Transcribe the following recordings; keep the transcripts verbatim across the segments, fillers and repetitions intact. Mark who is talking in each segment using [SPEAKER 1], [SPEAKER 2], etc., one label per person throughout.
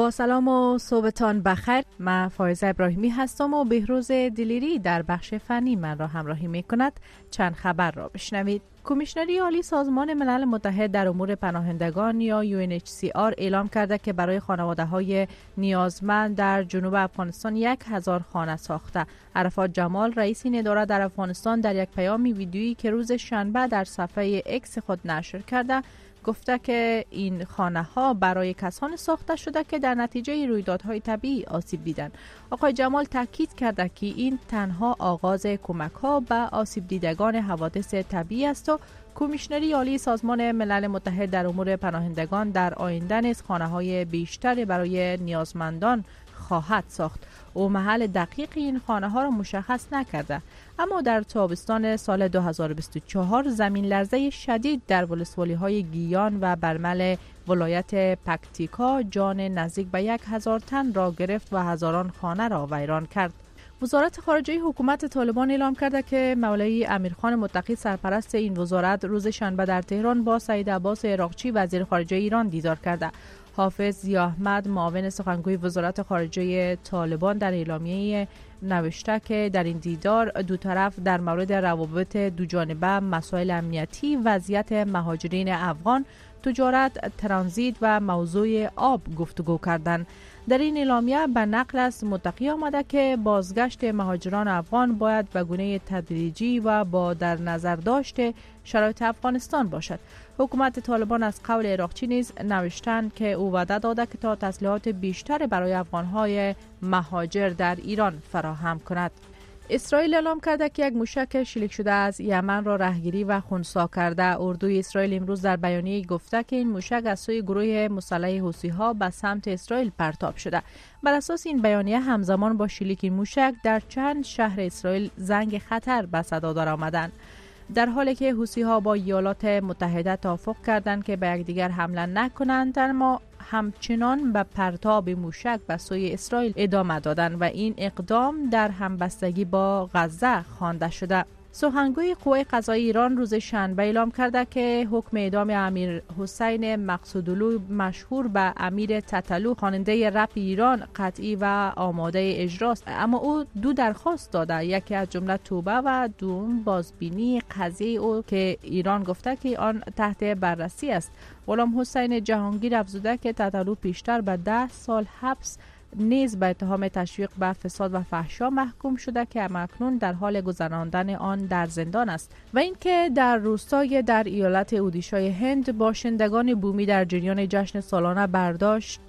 [SPEAKER 1] با سلام و صبحتان بخیر. من فایزه ابراهیمی هستم و بهروز دلیری در بخش فنی من را همراهی می کند. چند خبر را بشنوید. کمیشنری عالی سازمان ملل متحد در امور پناهندگان یا یو ان اچ سی آر اعلام کرده که برای خانواده‌های نیازمند در جنوب افغانستان یک هزار خانه ساخته. عرفات جمال رئیس این اداره در افغانستان در یک پیام ویدیویی که روز شنبه در صفحه اکس خود نشر کرده گفته که این خانه ها برای کسان ساخته شده که در نتیجه رویدادهای طبیعی آسیب دیدند. آقای جمال تاکید کرده که این تنها آغاز کمک ها به آسیب دیدگان حوادث طبیعی است و کمیشنری عالی سازمان ملل متحد در امور پناهندگان در آینده نیز خانه های بیشتری برای نیازمندان خواهد ساخت. او محل دقیق این خانه ها را مشخص نکرده، اما در تابستان سال دو هزار و بیست و چهار زمین لرزه شدید در ولسوالی های گیان و برمل ولایت پکتیکا جان نزدیک به یک هزار تن را گرفت و هزاران خانه را ویران کرد. وزارت خارجه حکومت طالبان اعلام کرده که مولوی امیرخان متقی سرپرست این وزارت روز شنبه در تهران با سعید عباس عراقچی وزیر خارجه ایران دیدار کرده. حافظ ضیا احمد معاون سخنگوی وزارت خارجه طالبان در اعلامیه نوشته که در این دیدار دو طرف در مورد روابط دو جانبه، مسائل امنیتی، وضعیت مهاجرین افغان، تجارت، ترانزیت و موضوع آب گفتگو کردند. در این اعلامیه به نقل از متقی آمده که بازگشت مهاجران افغان باید به گونه تدریجی و با در نظر داشته شرایط افغانستان باشد. حکومت طالبان از قول عراقچی نیز نوشتند که او وعده داده که تا تسلیحات بیشتر برای افغانهای مهاجر در ایران فراهم کند. اسرائیل اعلام کرده که یک موشک شلیک شده از یمن را رهگیری و خنثی کرده. اردوی اسرائیل امروز در بیانیه گفته که این موشک از سوی گروه مسلح حوثی‌ها به سمت اسرائیل پرتاب شده. بر اساس این بیانیه همزمان با شلیک این موشک در چند شهر اسرائیل زنگ خطر به صدا درآمدند. در حالی که حوثی‌ها با ایالات متحده توافق کردند که به یکدیگر حمله نکنند، اما همچنان به پرتاب موشک به سوی اسرائیل ادامه دادند و این اقدام در همبستگی با غزه خوانده شده. سخنگوی قوه قضایی ایران روز شنبه اعلام کرده که حکم اعدام امیر حسین مقصودلو مشهور به امیر تتلو خواننده رپ ایران قطعی و آماده اجراست، اما او دو درخواست داده، یکی از جمله توبه و دوم بازبینی قضیه او که ایران گفته که آن تحت بررسی است. غلام حسین جهانگیر افزوده که تتلو پیشتر به ده سال حبس نیز به اتهام تشویق به فساد و فحشا محکوم شده که اکنون در حال گذراندن آن در زندان است. و اینکه در روستای در ایالت اودیشای هند باشندگان بومی در جریان جشن سالانه برداشت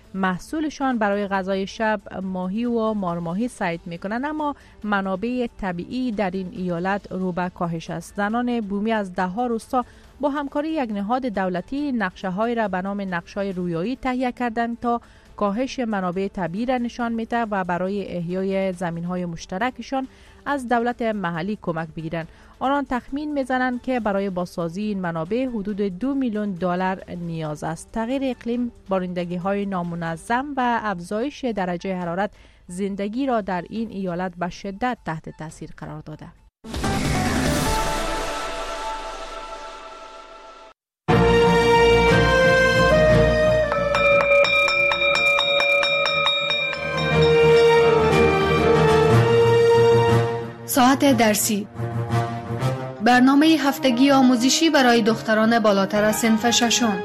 [SPEAKER 1] محصولشان برای غذای شب ماهی و مارماهی صید میکنند، اما منابع طبیعی در این ایالت رو به کاهش است. زنان بومی از ده ها روستا با همکاری یک نهاد دولتی نقشه های را به نام نقشه‌های رویایی تهیه کردند تا کاهش منابع طبیعی را نشان میده و برای احیای زمین‌های مشترکشان از دولت محلی کمک بگیرند. آنان تخمین میزنند که برای بازسازی این منابع حدود دو میلیون دلار نیاز است. تغییر اقلیم، بارندگی‌های نامنظم و افزایش درجه حرارت زندگی را در این ایالت به شدت تحت تاثیر قرار داده.
[SPEAKER 2] ساعت درسی، برنامه هفتگی آموزشی برای دختران بالاتر از صنف ششم.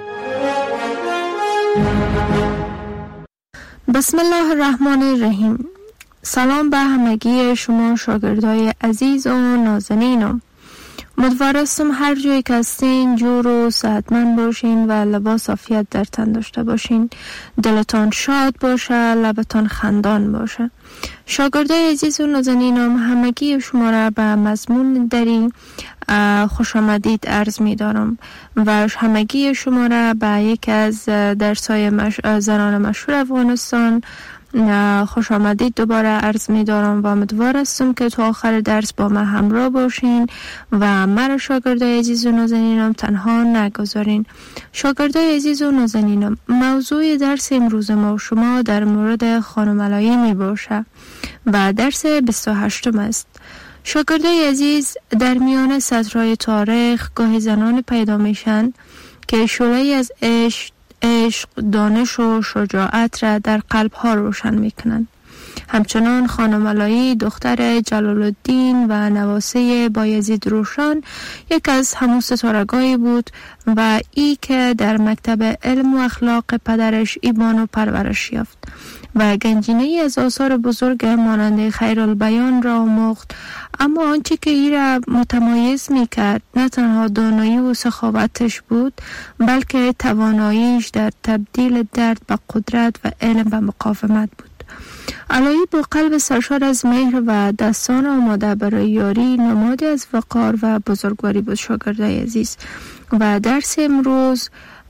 [SPEAKER 3] بسم الله الرحمن الرحیم. سلام به همگی شما شاگردای عزیز و نازنینم. امیدوارم هر جایی که هستین جور و صحتمند باشین و لباس عافیت در تن داشته باشین. دلتان شاد باشه، لبتان خندان باشه. شاگردای عزیز و نازنینم، همگی شما را به مضمون دری خوش آمدید عرض می دارم و همگی شما را به یک از درس‌های مش... زنان مشهور افغانستان خوش آمدید دوباره عرض می دارم و امیدوار هستم که تا آخر درس با من همراه باشین و مرا شاگردای عزیز و نازنینم تنها نگذارین. شاگردای عزیز و نازنینم، موضوع درس امروز ما و شما در مورد خانم علایه می باشه و درس بیست و هشتم است. شاگردای عزیز، در میان سطرهای تاریخ گاهی زنان پیدا میشن که شعله‌ای از عشق عشق، دانش و شجاعت را در قلب ها روشن می کنند. همچنان خانم علایی دختر جلال الدین و نواسه بایزید روشن یک از همون ستارگانی بود و ای که در مکتب علم و اخلاق پدرش ایبانو پرورش یافت و گنجینه از آثار بزرگ مانند خیرالبیان را آموخت. اما آنچه که ای را متمایز می کرد نه تنها دانایی و سخاوتش بود، بلکه تواناییش در تبدیل درد به قدرت و علم به مقاومت بود. علایی با قلب سرشار از مهر و دستان آماده برای یاری نمادی از وقار و بزرگواری بود. شاگردای عزیز، و درس امروز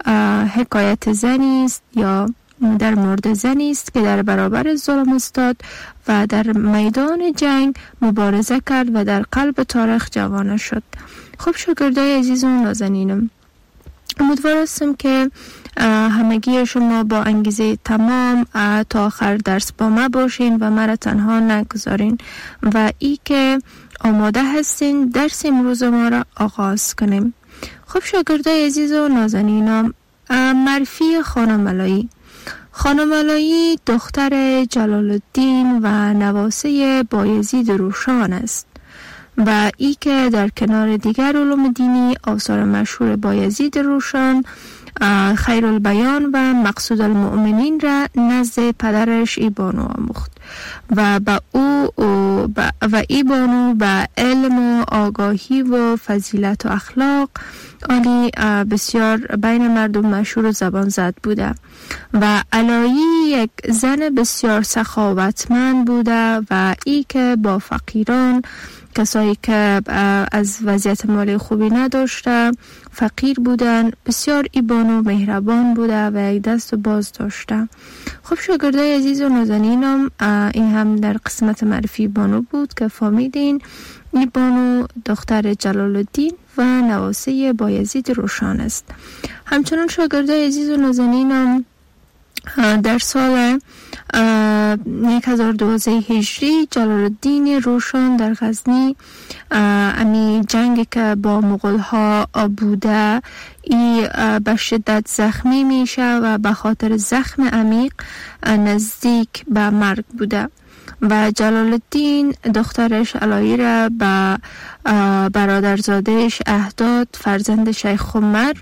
[SPEAKER 3] حکایت زنی است یا در مورد زنی است که در برابر ظلم استاد و در میدان جنگ مبارزه کرد و در قلب تاریخ جوانه شد. خب شاگردای عزیز و نازنینم، امیدوار هستم که همگی شما با انگیزه تمام تا آخر درس با ما باشین و مرا تنها نگذارین و ای که آماده هستین درس امروز ما را آغاز کنیم. خب شاگردای عزیز و نازنینم، معرفی خانم علایی. خانم علایی دختر جلال الدین و نواسه بایزید روشن است و ای که در کنار دیگر علوم دینی آثار مشهور بایزید روشن، خیرالبیان و مقصود المؤمنین را نزد پدرش ایبانو آموخت و با او و ایبانو با علم و آگاهی و فضیلت و اخلاق عالی بسیار بین مردم مشهور و زبان زد بوده و علایی یک زن بسیار سخاوتمند بوده و ای که با فقیران، کسایی که از وضعیت مالی خوبی نداشته، فقیر بودن، بسیار ایبانو مهربان بوده و یک دست و باز داشته. خب شاگردای عزیز و نازنینم، این هم در قسمت معرفی ایبانو بود که فهمیدین ایبانو دختر جلال الدین و نواسه بایزید روشن است. همچنان شاگردای عزیز و نازنینم، در سال هزار و دویست هجری جلال الدین روشن در غزنی امی جنگ که با مغول ها بوده ای به شدت زخمی میشه و به خاطر زخم عمیق نزدیک به مرگ بوده و جلال الدین دخترش علایی را به برادرزادهش اهداد، فرزند شیخ عمر،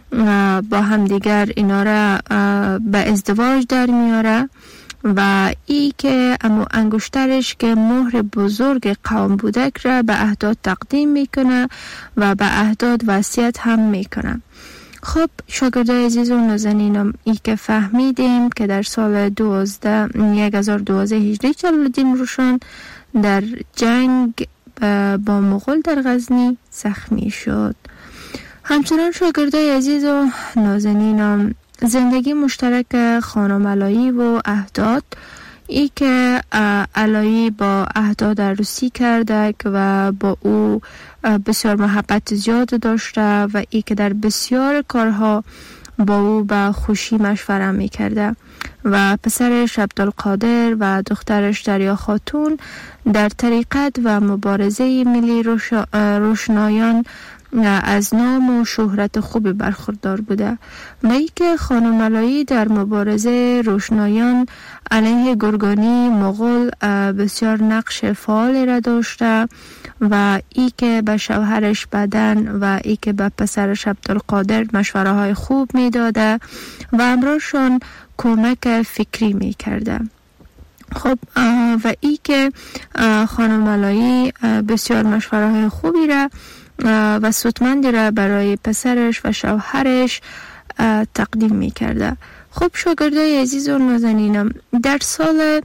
[SPEAKER 3] با همدیگر اینا را به ازدواج در میاره و ای که امو انگشترش که مهر بزرگ قوم بودک را به اهداد تقدیم میکنه و به اهداد وصیت هم میکنه. خب شاگردای عزیز و نازنینم، ای که فهمیدیم که در سال هزار و دویست هجری جلال الدین روشن در جنگ با مغول در غزنی زخمی شد. همچنان شاگردای عزیز و نازنینم، زندگی مشترک خانم علایی و اهداد، ای که علایی با اهداد عروسی کرده و با او بسیار محبت زیاد داشته و ای که در بسیار کارها با او به خوشی مشوره می کرده و پسرش عبدالقادر و دخترش دریا خاتون در طریقت و مبارزه ملی روشنایان از نام و شهرت خوب برخوردار بوده و ای که خانم علایی در مبارزه روشنایان علیه گرگانی مغول بسیار نقش فعال را داشته و ای که به شوهرش بدن و ای که به پسرش عبدالقادر مشوره های خوب می داده و امراشون کمک فکری می کرده. خب و ای که خانم علایی بسیار مشوره های خوبی را و سودمندی را برای پسرش و شوهرش تقدیم می کرده. خب شاگردای عزیز و نازنینم، در سال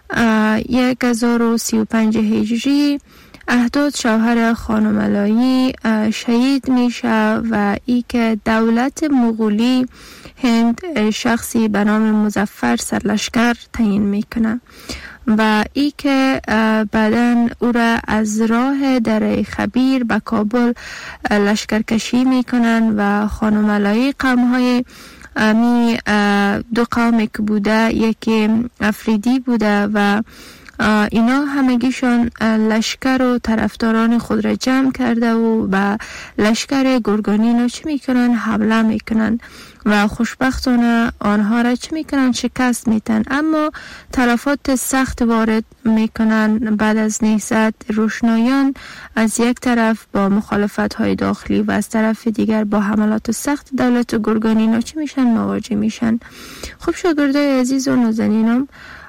[SPEAKER 3] هزار و سی و پنج هجری اهداد شوهر خانم علایی شهید میشه و ای که دولت مغولی هند شخصی به نام مظفر سرلشکر تعیین میکنه و ای که بعدن او را از راه دره خبیر به کابل لشکرکشی میکنن و خانم علایی قومهای امی دو قومی که بوده، یکی افریدی بوده و اینا همگیشان لشکر و طرفداران خود را جمع کرده و به لشکر گرگانین رو چی میکنن؟ حمله میکنن و خوشبختانه آنها را چی میکنن؟ شکست میتن. اما تلفات سخت وارد میکنن. بعد از نهضت روشنایان از یک طرف با مخالفت های داخلی و از طرف دیگر با حملات سخت دولت گرگانینا چی میشن؟ مواجه میشن. خب شاگردای عزیز و نازنینم،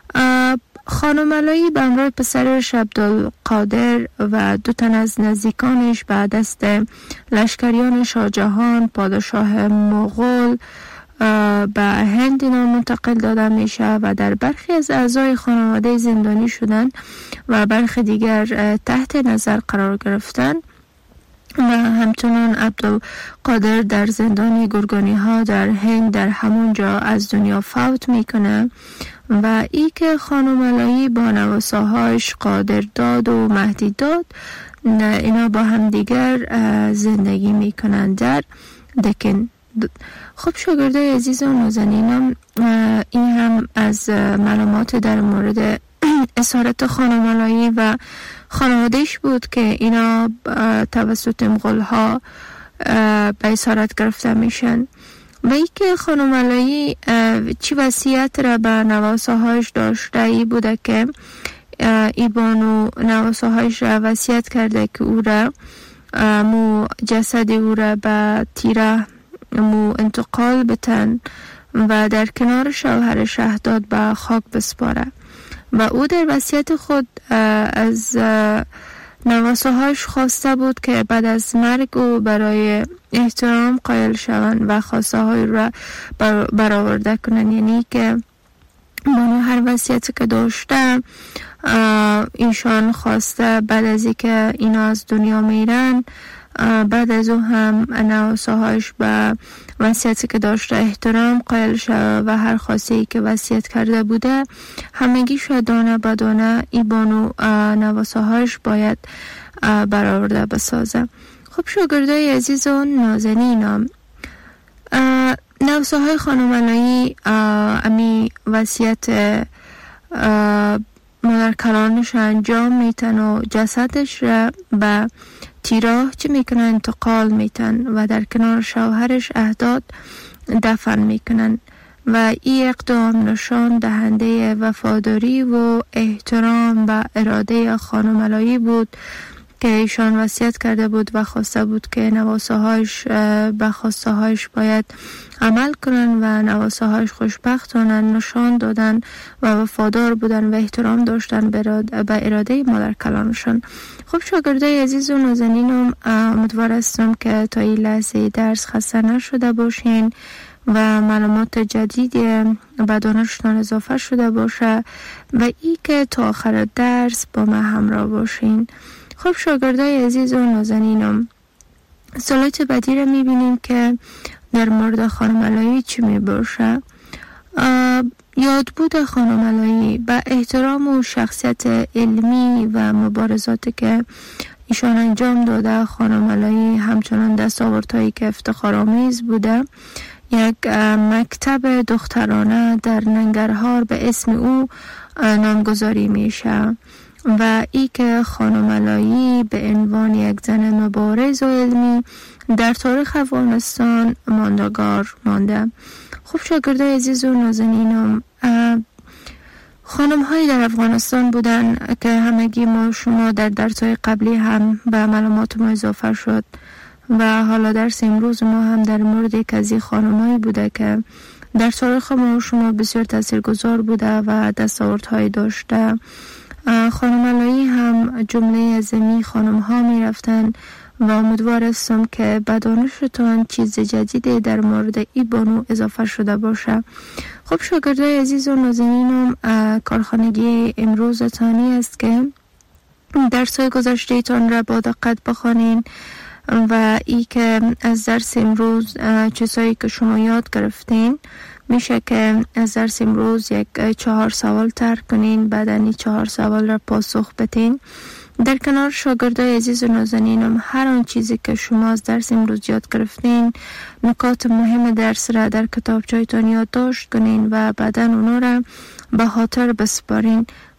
[SPEAKER 3] خانم علایی به همراه پسرش عبدالقادر و دو تن از نزدیکانش به دست لشکریان شاه جهان پادشاه مغول به هند اینا منتقل داده میشه و در برخی از اعضای خانواده زندانی شدن و برخی دیگر تحت نظر قرار گرفتن و همچنان عبدالقادر در زندان گرگانی ها در هند در همونجا از دنیا فوت میکنه و ای که خانم علایی با نواساهاش قادر داد و مهدی داد اینا با هم دیگر زندگی میکنن در دکن. خب شاگردای عزیز و نازنینم، این هم از معلومات در مورد اسارت خانم علایی و خانوادهش بود که اینا توسط مغول ها به اسارت گرفته میشن و ای که خانم علایی چی وصیت را به نواساهاش داشته ای بوده که ای بانو نواساهاش را وصیت کرده که او را مو جسد او را به تیره مو انتقال بتن و در کنار شوهر شهداد به خاک بسپاره و او در وصیت خود از نواساهاش خواسته بود که بعد از مرگ او برای احترام قائل شوند و خواسته های را برآورده کنند. یعنی که بانو هر وصیتی که داشته ایشان خواسته بعد از اینکه اینا از دنیا میرن بعد از او هم نواساهاش به وصیتی که داشته احترام قائل شد و هر خواسته که وصیت کرده بوده همگی شد دانه به دانه ای بانو نواساهاش باید برآورده بسازه. خب شاگردای عزیز و نازنینم، نواساهای خانم علایی امی وصیت مادر کلانش انجام میتن و جسدش را به تیراه چی میکنن؟ انتقال میتن و در کنار شوهرش اهداد دفن میکنن و این اقدام نشان دهنده وفاداری و احترام به اراده خانم علایی بود که ایشان وصیت کرده بود و خواسته بود که نواساهاش به خواسته هاش باید عمل کنن و نواساهاش خوشبختانه نشان دادن و وفادار بودن و احترام داشتن به اراده مادر کلانشان. خب شاگردای عزیز و نازنینم، امیدوار هستم که تا این لحظه درس خسته نشده باشین و معلومات جدیدی به دانشتان اضافه شده باشه و ای که تا آخر درس با ما همراه باشین. خب شاگردای عزیز و نازنینم، سلایت بعدی رو میبینیم که در مورد خانم علایی چی میباشه. یادبود خانم علایی به احترام و شخصیت علمی و مبارزاتی که ایشان انجام داده، خانم علایی همچنان دستاوردهایی که افتخارآمیز بوده. یک مکتب دخترانه در ننگرهار به اسم او نامگذاری میشه و ای که خانم علایی به عنوان یک زن مبارز و علمی در تاریخ افغانستان ماندگار مانده. خب شاگردای عزیز و نازنینم، خانم هایی در افغانستان بودن که همگی ما شما در درس‌های قبلی هم به معلومات ما اضافه شد و حالا درس امروز ما هم در مورد یک از این خانم هایی بوده که در تاریخ ما شما بسیار تاثیرگذار بوده و دستاوردهایی داشته. خانم علایی هم جمله از می خانم ها می رفتن و امیدوار هستم که به دانشتان چیز جدیدی در مورد ای بانو اضافه شده باشه. خب شاگردای عزیز و نازنینم، کارخانگی امروز تانی است که درس‌های گذشته تان را با دقت بخوانین و ای که از درس امروز چیزهایی که شما یاد گرفتین میشه که از درس امروز یک چهار سوال طرح کنین، بعد این چهار سوال را پاسخ بدین. در کنار شاگردای عزیز و نازنینم، هر آن چیزی که شما از درس امروز یاد گرفتین، نکات مهم درس را در کتابچه‌تان یادداشت کنین و بعداً اونا را به خاطر بسپارین.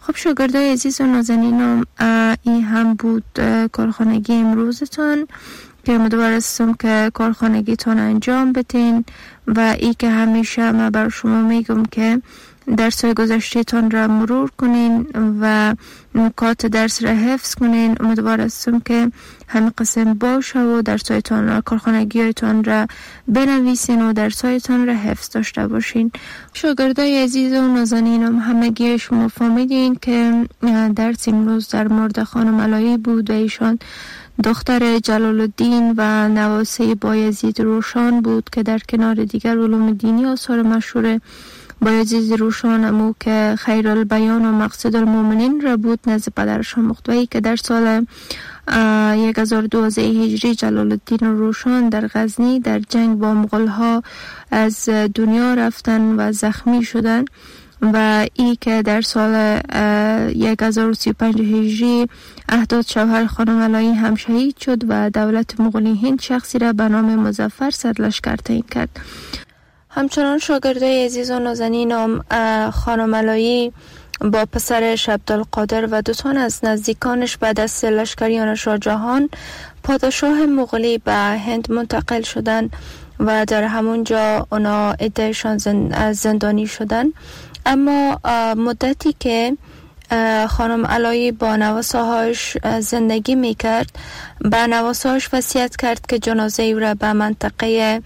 [SPEAKER 3] خب شاگردای عزیز و نازنینم، این هم بود کارخانگی امروزتون که امیدوارم که کارخانگیتون انجام بدین و ای که همیشه من بر شما میگم که درس‌های گذشته‌تان را مرور کنین و نکات درس را حفظ کنین. امیدوارم که همین قسم باشه و درس‌هایتان را، کارخانگی‌هایتان را بنویسین و درس‌هایتان را حفظ داشته باشین. شاگردای عزیز و نازنینم، همگی شما فهمیدین که درس امروز در مورد خانم علایی بود و ایشان دختر جلال الدین و نواسه بایزید روشن بود که در کنار دیگر علوم دینی آثار مشهور بایزید روشن امو که خیر البیان و مقصد المؤمنین را بود نزد پدرشان مختوی که در سال هزار و دویست هجری جلال الدین روشن در غزنی در جنگ با مغول ها از دنیا رفتن و زخمی شدن و ای که در سال هزار و سی و پنج هجری احداد شوهر خانم علایی هم شهید شد و دولت مغولی هند شخصی را به نام مظفر سرلشکر تعیین کرد. همچنان شاگردای عزیز و نازنینم، خانم علایی با پسرش عبدالقادر و دو تن از نزدیکانش بعد از لشکریان شاه جهان پادشاه مغولی به هند منتقل شدن و در همونجا اونا عدهشان زندانی شدن. اما مدتی که خانم علایی با نواسه‌هاش زندگی میکرد، به نواسه‌هاش وصیت کرد که جنازه او را به منطقه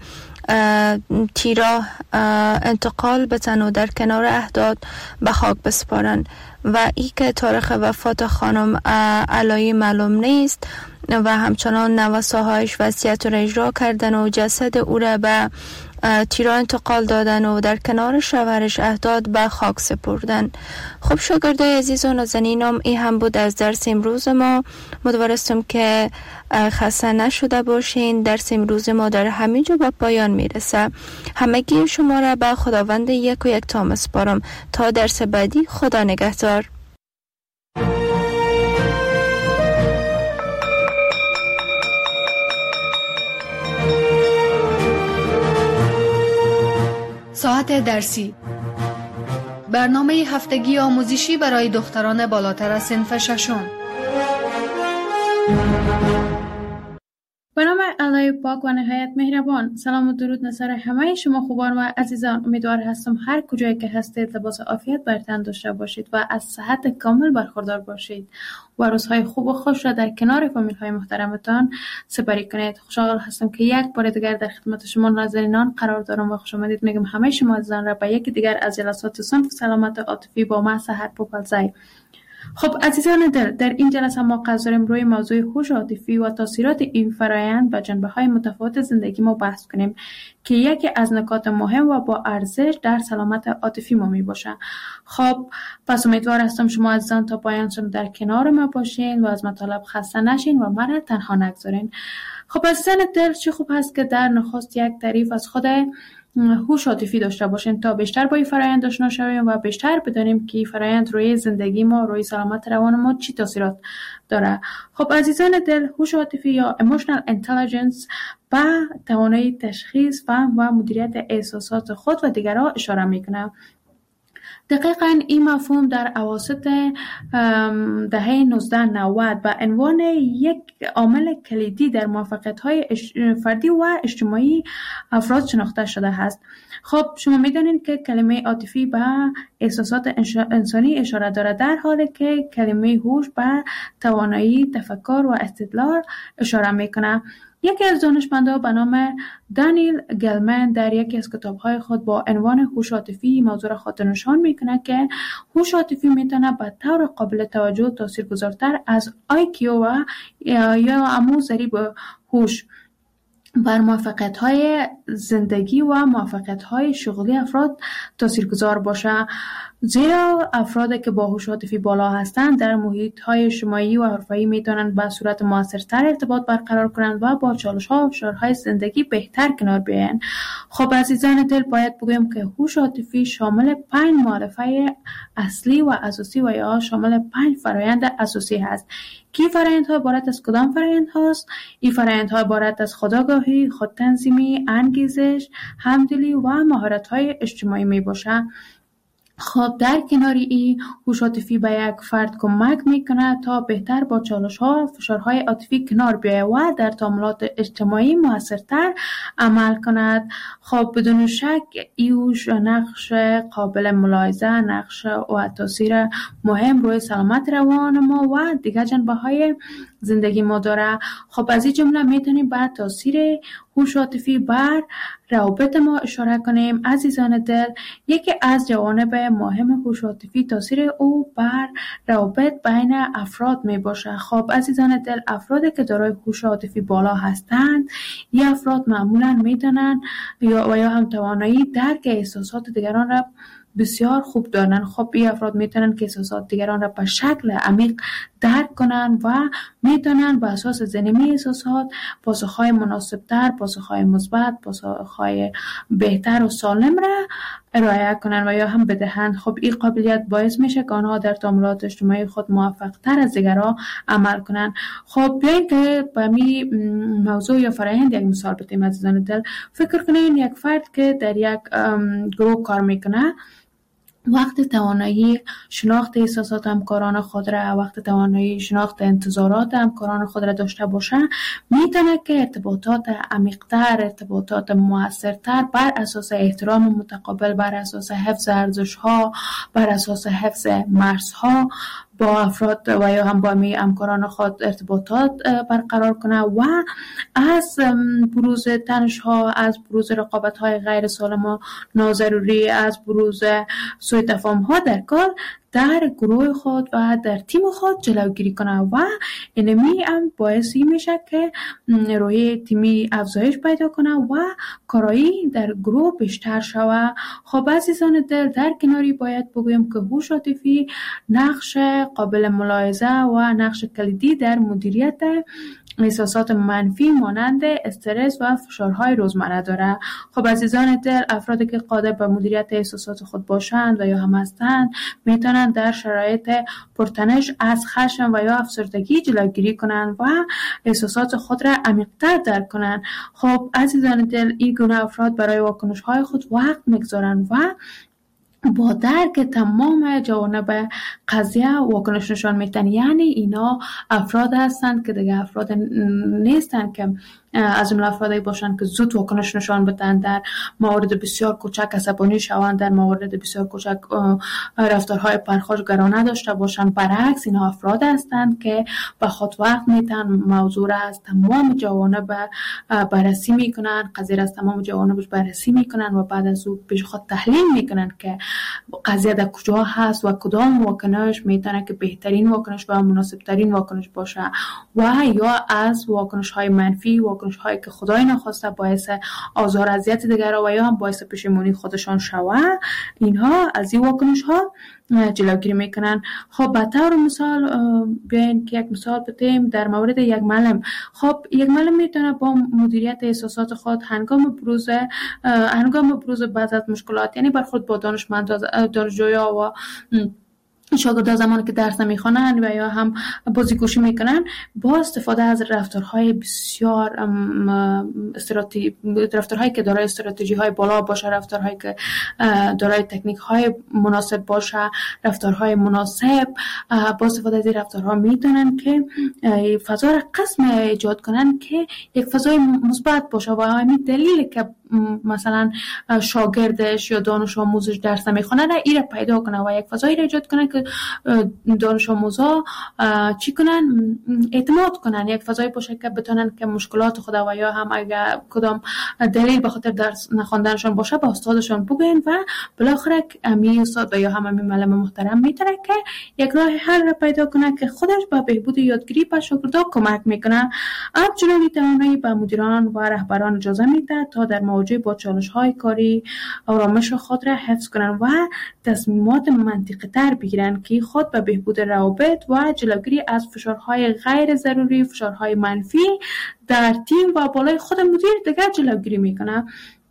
[SPEAKER 3] تیراه انتقال بتن و در کنار احداد به خاک بسپارن و ای که تاریخ وفات خانم علایی معلوم نیست و همچنان نواسه‌هاش وصیت را اجرا کردن و جسد او را به تیرا انتقال دادن و در کنار شوهرش احداد به خاک سپردن. خب شاگردای عزیز و نازنینم، این هم بود از درس امروز ما. امیدوارم که خسته نشده باشین. درس امروز ما در همینجا به پایان میرسه. همگی شما را به خداوند یک و یک تا میسپارم تا درس بعدی. خدا نگهدار.
[SPEAKER 2] ساعت درسی، برنامه هفتگی آموزشی برای دختران بالاتر از صنف ششم.
[SPEAKER 4] به نام الله پاک و نهایت مهربان. سلام و درود نصر همه شما خوبان و عزیزان. امیدوار هستم هر کجایی که هستید لباس عافیت بر تن داشته باشید و از صحت کامل برخوردار باشید و روزهای خوب و خوش را در کنار فامیل های محترمتان سپری کنید. خوشحال هستم که یک بار دیگر در خدمت شما ناظرینان قرار دارم و خوش آمدید میگم همه شما عزیزان را به یک دیگر از جلسات صنف سلامت عاطفی با من سحر پوپلزای. خب عزیزان دل، در این جلسه ما قصد داریم روی موضوع هوش عاطفی و تاثیرات این فرآیند و جنبه‌های متفاوت زندگی ما بحث کنیم که یکی از نکات مهم و با ارزش در سلامت عاطفی ما می باشه. خب پس امیدوار هستم شما عزیزان تا پایان در کنار ما باشین و از مطالب خسته نشین و مرا تنها نگذارین. خب عزیزان دل، چه خوب هست که در نخست یک تعریف از خود هوش عاطفی داشته باشین تا بیشتر با این فرآیند آشنا شویم و بیشتر بدانیم که این فرآیند روی زندگی ما، روی سلامت روان ما چی تاثیرات داره. خب عزیزان دل، هوش عاطفی یا emotional intelligence به توانایی تشخیص، فهم و مدیریت احساسات خود و دیگران اشاره میکنه. دقیقاً این مفهوم در اواسط دهه نوزده نود به عنوان یک عامل کلیدی در موفقیت‌های فردی و اجتماعی افراد شناخته شده است. خب شما می‌دانید که کلمه عاطفی به احساسات انسانی اشاره دارد، در حالی که کلمه هوش به توانایی تفکر و استدلال اشاره می‌کند. یکی از دانشمندان به نام دانیل گلمن در یکی از کتاب‌های خود با عنوان هوش عاطفی موضوع را خاطر نشان می‌کند که هوش عاطفی می‌تواند به طور قابل توجه تاثیرگذارتر از آی کیو و یا همون ضریب هوش بر موفقیت‌های زندگی و موفقیت‌های شغلی افراد تاثیرگذار باشه، زیرا افرادی که با هوش عاطفی بالا هستند در محیط‌های اجتماعی و حرفه‌ای می‌توانند به صورت موثرتر ارتباط برقرار کنند و با چالش‌ها و فشارهای زندگی بهتر کنار بیایند. خب عزیزان دل، باید بگویم که هوش عاطفی شامل پنج مؤلفه اصلی و اساسی و یا شامل پنج فرآیند اساسی هست. کی فرآیندها عبارت از کدام فرآیند هاست؟ این فرآیندها عبارت از خودآگاهی، خودتنظیمی، انگیزش، همدلی و مهارت‌های اجتماعی می باشه. خب در کناری این هوش عاطفی به یک فرد کمک میکنه تا بهتر با چالش ها و فشارهای عاطفی کنار بیاید و در تعاملات اجتماعی موثرتر عمل کند. خب بدون شک این هوش نقش قابل ملاحظه، نقش و تاثیر مهم روی سلامت روان ما و دیگر جنبه های زندگی ما داره. خب از این جمله میتونیم بر تاثیر هوش عاطفی بر روابط ما اشاره کنیم. عزیزان دل، یکی از جوانب مهم هوش عاطفی تاثیر او بر روابط بین افراد می باشه. خب عزیزان دل، افرادی که دارای هوش عاطفی بالا هستند، این افراد معمولا میدونن یا و یا هم توانایی درک احساسات دیگران را بسیار خوب دارن. خب این افراد میتونن که احساسات دیگران را به شکل عمیق درک کنن و میتونن به اساس زنیمی احساسات پاسخهای مناسبتر، پاسخهای مثبت، پاسخهای بهتر و سالم را ارائه کنن و یا هم بدهند. خب این قابلیت باعث میشه که آنها در تعاملات اجتماعی خود موفق تر از دیگران عمل کنن. خب بیاین که به می موضوع یا فرآیند یک مثال بزنیم. عزیزان دل، فکر کنین یک فرد که در یک گروه کار میکنه، وقت توانایی شناخت احساسات همکاران خود را، وقت توانایی شناخت انتظارات همکاران خود را داشته باشه، میتونه که ارتباطات عمیق‌تر، ارتباطات موثرتر بر اساس احترام متقابل، بر اساس حفظ ارزش‌ها، بر اساس حفظ مرزها با افراد و یا هم با همکاران خود ارتباطات برقرار کنه و از بروز تنش‌ها، از بروز رقابت‌های غیر سالم و ناضروری، از بروز سوء تفاهم‌ها در کار در گروه خود و در تیم خود جلوگیری کنه و اینمی هم باعثی میشه که روحیه تیمی افزایش پیدا کنه و کارایی در گروه بیشتر شود. خب عزیزان دل، در کناری باید بگویم که هوش عاطفی نقش قابل ملاحظه و نقش کلیدی در مدیریت احساسات منفی مانند استرس و فشارهای روزمره داره. خب عزیزان دل، افرادی که قادر به مدیریت احساسات خود باشند و یا هم هستند میتونند در شرایط پرتنش از خشم و یا افسردگی جلوگیری کنند و احساسات خود را عمیق‌تر درک کنند. خب عزیزان دل، این گونه افراد برای واکنش‌های خود وقت می‌گذارند و با درک تمام جوانب قضیه واکنش نشان میدن. یعنی اینا افراد هستند که دیگه افراد نیستند که از جمله افرادی باشند که زود واکنش نشان بدن، در موارد بسیار کوچک عصبانی شوند، در موارد بسیار کوچک رفتارهای پرخاشگرانه داشته باشند. برعکس اینا افراد هستند که به خود وقت میتن، موضوع را از تمام جوانب بررسی میکنن، قضیه را از تمام جوانبش بررسی میکنن و بعد از او پیش خود تحلیل میکنن که قضیه در کجا هست و کدام واکنش میتونه که بهترین واکنش و مناسب ترین واکنش باشه و یا از واکنش های منفی، واکنش هایی که خدای نخواسته باعث آزار اذیت دیگران و یا هم باعث پشیمانی خودشان شوه، اینها از این واکنش ها جلوگیری میکنن. خب به طور مثال بیاین که یک مثال بزنیم در مورد یک معلم. خب یک معلم میتونه با مدیریت احساسات خود هنگام بروز هنگام بروز بعض از مشکلات، یعنی برخورد با دانشمند دانشجویا و شاگردان زمانی که درس نمیخوانند و یا هم بازیگوشی میکنن، با استفاده از رفتارهای بسیار استراتژی رفتارهایی که دارای استراتژی های بالا باشه، رفتارهایی که دارای تکنیک های مناسب باشه، رفتارهای مناسب، با استفاده از این رفتارها میتونن که فضا را قسم ایجاد کنن که یک فضای مثبت باشه و همین دلیل که مثلا شاگردش یا دانش آموزش درس نمیخونه را ایره پیدا کنه و یک فضایی را ایجاد کنه که دانش آموزا چی کنن، اعتماد کنن، یک فضایی باشه که بتونن که مشکلات خود و یا هم اگر کدام دلیل به خاطر درس نخوندنشون باشه با استادشون بگن و بالاخره امی استاد و یا هم امی معلم محترم میتونه که یک راه حل را پیدا کنه که خودش به بهبود یادگیری به شاگردا کمک میکنه. همچنین توانایی به مدیران و رهبران اجازه میده تا در مواجهه با چالش‌های کاری آرامش خود را حفظ کنند و تصمیمات منطقی تر بگیرند که خود به بهبود روابط و جلوگیری از فشارهای غیر ضروری، فشارهای منفی در تیم و بالای خود مدیر دیگر جلوگیری میکنه.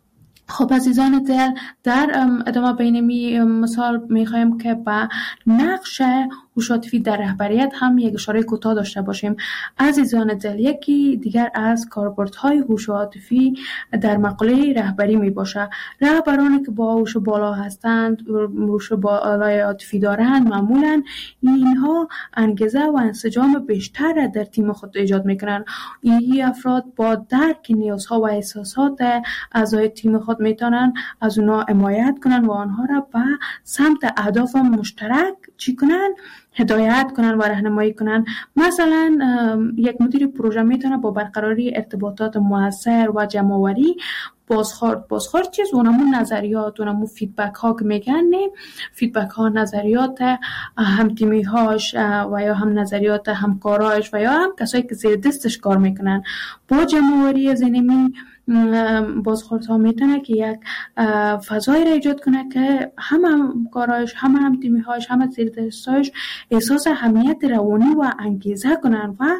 [SPEAKER 4] خب عزیزان دل، در ادامه بین می مثال میخوایم که با نقش هوش عاطفی در رهبریت هم یک اشاره کوتاه داشته باشیم. عزیزان دل، یکی دیگر از کاربردهای هوش عاطفی در مقوله رهبری می باشه. رهبرانی که با هوش بالا هستند، هوش بالای عاطفی دارند، معمولا اینها انگیزه و انسجام بیشتر در تیم خود ایجاد میکنند. این افراد با درک نیازها و احساسات اعضای تیم خود میتونن از اونا حمایت کنن و آنها را به سمت اهداف مشترک چی کنن؟ هدایت کنن و راهنمایی کنن. مثلا یک مدیر پروژه میتونه با برقراری ارتباطات مؤثر و جمع‌آوری بازخورد بازخورد چیز اونمون نظریات اونمون فیدبک ها که میگن، نه فیدبک ها نظریات هم تیمی هاش و یا هم نظریات همکاراش و یا هم کسایی که زیر دستش کار میکنن با جمع‌آوری زنمی بازخورد ها میتونه که یک فضایی را ایجاد کنه که هم همکاراش هم هم تیمی هاش هم زیر دستش احساس اهمیت روانی و انگیزه کنن و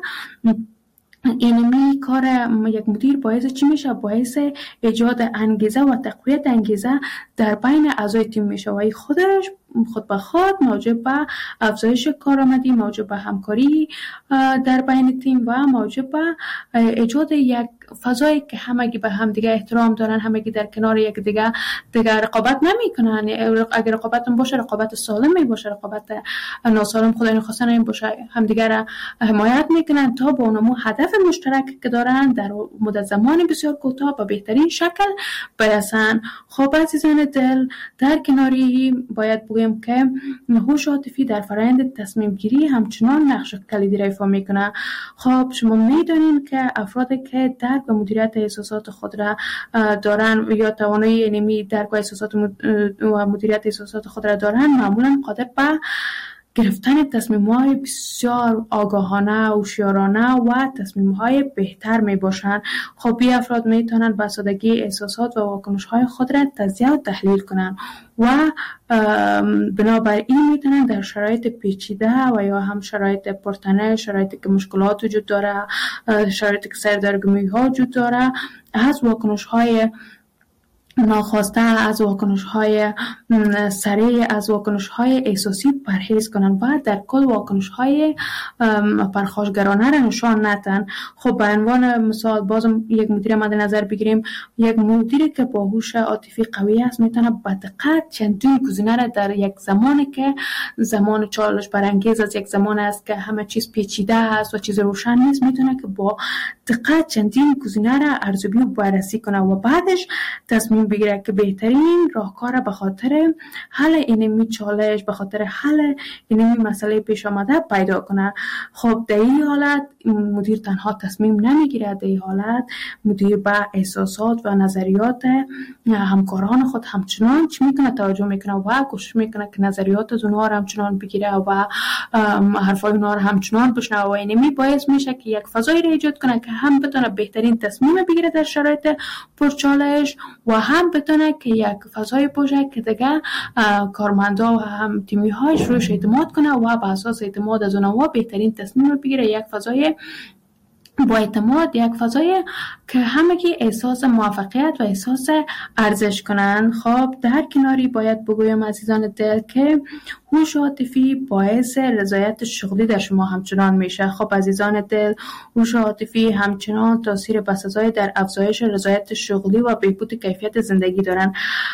[SPEAKER 4] اینمی کار یک مدیر باعث چی میشه؟ باعث ایجاد انگیزه و تقویت انگیزه در بین اعضای تیم میشه و این خودش خود به خود موجب به افزایش کارآمدی، موجب به همکاری در بین تیم و موجب به ایجاد یک فضایی که همگی به هم دیگه احترام دارن، همگی در کنار یک دیگه دیگه رقابت نمیکنن. اگر رقابت باشه رقابت سالم باشه، رقابت ناسالم خدای نخواسته این باشه، همدیگه را حمایت میکنن تا با اونمو هدف مشترک که دارن در مدت زمان بسیار کوتاه به بهترین شکل برسن. خب عزیزان دل، در کناری باید بگویم که هوش عاطفی در فرآیند تصمیم گیری همچنان نقش کلیدی را ایفا میکنه. خب شما میدونین که افرادی که درک و مدیریت احساسات خود را دارن یا توانایی اینمی درک و احساسات و مدیریت احساسات خود را دارن، معمولا قادر به گرفتن تصمیم‌های بسیار آگاهانه، هوشیارانه و تصمیم‌های بهتر میباشند. خب این افراد میتونن به سادگی احساسات و واکنش‌های خود را تجزیه و تحلیل کنند و بنابراین میتونن در شرایط پیچیده و یا هم شرایط پرتنش، شرایطی که مشکلات وجود داره، شرایطی که سردرگمی‌ها وجود داره، از واکنش‌های ناخواسته، از واکنش‌های سریع، از واکنش‌های احساسی پرهیز کنن و در کل واکنش‌های پرخاشگرانه را نشان ندن. خب به عنوان مثال بازم یک مدیر مد نظر بگیریم، یک مدیری که با هوش عاطفی قوی است میتونه با دقت چندین گزینه را در یک زمانی که زمان چالش برانگیز از یک زمان است که همه چیز پیچیده است و چیز روشن نیست، میتونه که با دقت چندین گزینه را ارزیابی و بررسی کنه و بعدش تصمیم بگیره که بهترین راهکار به خاطر حل اینمی چالش، به خاطر حل اینمی مسئله پیش آمده پیدا کنه. خب در این حالت مدیر تنها تصمیم نمیگیره، در این حالت مدیر به احساسات و نظریات همکاران خود همچنان چی میکنه؟ توجه میکنه و کوشش میکنه که نظریات از اونها را همچنان بگیره و حرفای اونها را همچنان بشنوه و اینمی باعث میشه که یک فضایی را ایجاد کنه که هم بتونه بهترین تصمیم بگیره در شرایط پرچالش و هم بتونه که یک فضای باشه که دیگه کارمندا و هم تیمی هاش روش اعتماد کنه و به اساس اعتماد از اونها بهترین تصمیم بگیره. یک فضای با اعتماد، یک فضای که همگی احساس موفقیت و احساس ارزش کنن. خب در کناری باید بگویم عزیزان دل که هوش عاطفی باعث رضایت شغلی در شما همچنان میشه. خب عزیزان دل، هوش عاطفی همچنان تاثیر بسزای در افزایش رضایت شغلی و بهبود کیفیت زندگی دارن.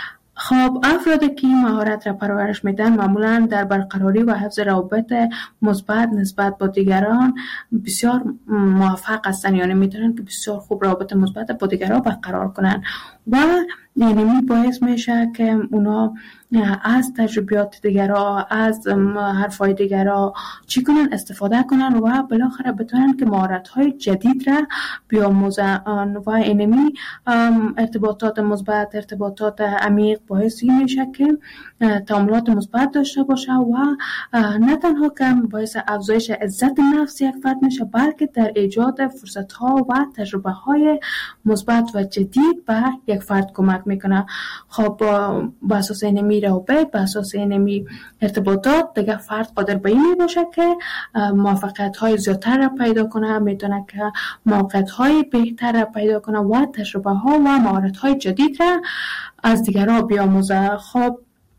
[SPEAKER 4] خب افرادی که مهارت را پرورش میدن معمولا در برقراری و حفظ روابط مثبت نسبت با دیگران بسیار موفق هستن، یعنی میتونن که بسیار خوب روابط مثبت با دیگران برقرار کنن و یعنی باعث میشه که اونا از تجربیات دیگران، از حرفای دیگران چی کنن؟ استفاده کنن و بالاخره بتونن که مهارت‌های جدید را بیاموزن و اینمی ارتباطات مثبت، ارتباطات عمیق باعث میشه که تعاملات مثبت داشته باشه و نه تنها که باعث افزایش عزت نفس یک فرد میشه، بلکه در ایجاد فرصت‌ها و تجربه‌های مثبت و جدید به یک فرد کمک میکنه. خب با اساس اینمی روابط، به اساس اینمی ارتباطات دیگه فرد قادر به این باشه که موفقیت‌های زیادتر را پیدا کنه، میتونه که موقعیت‌های بهتر را پیدا کنه و تجربه‌ها و مهارت‌های جدید را از دیگران بیاموزه. خب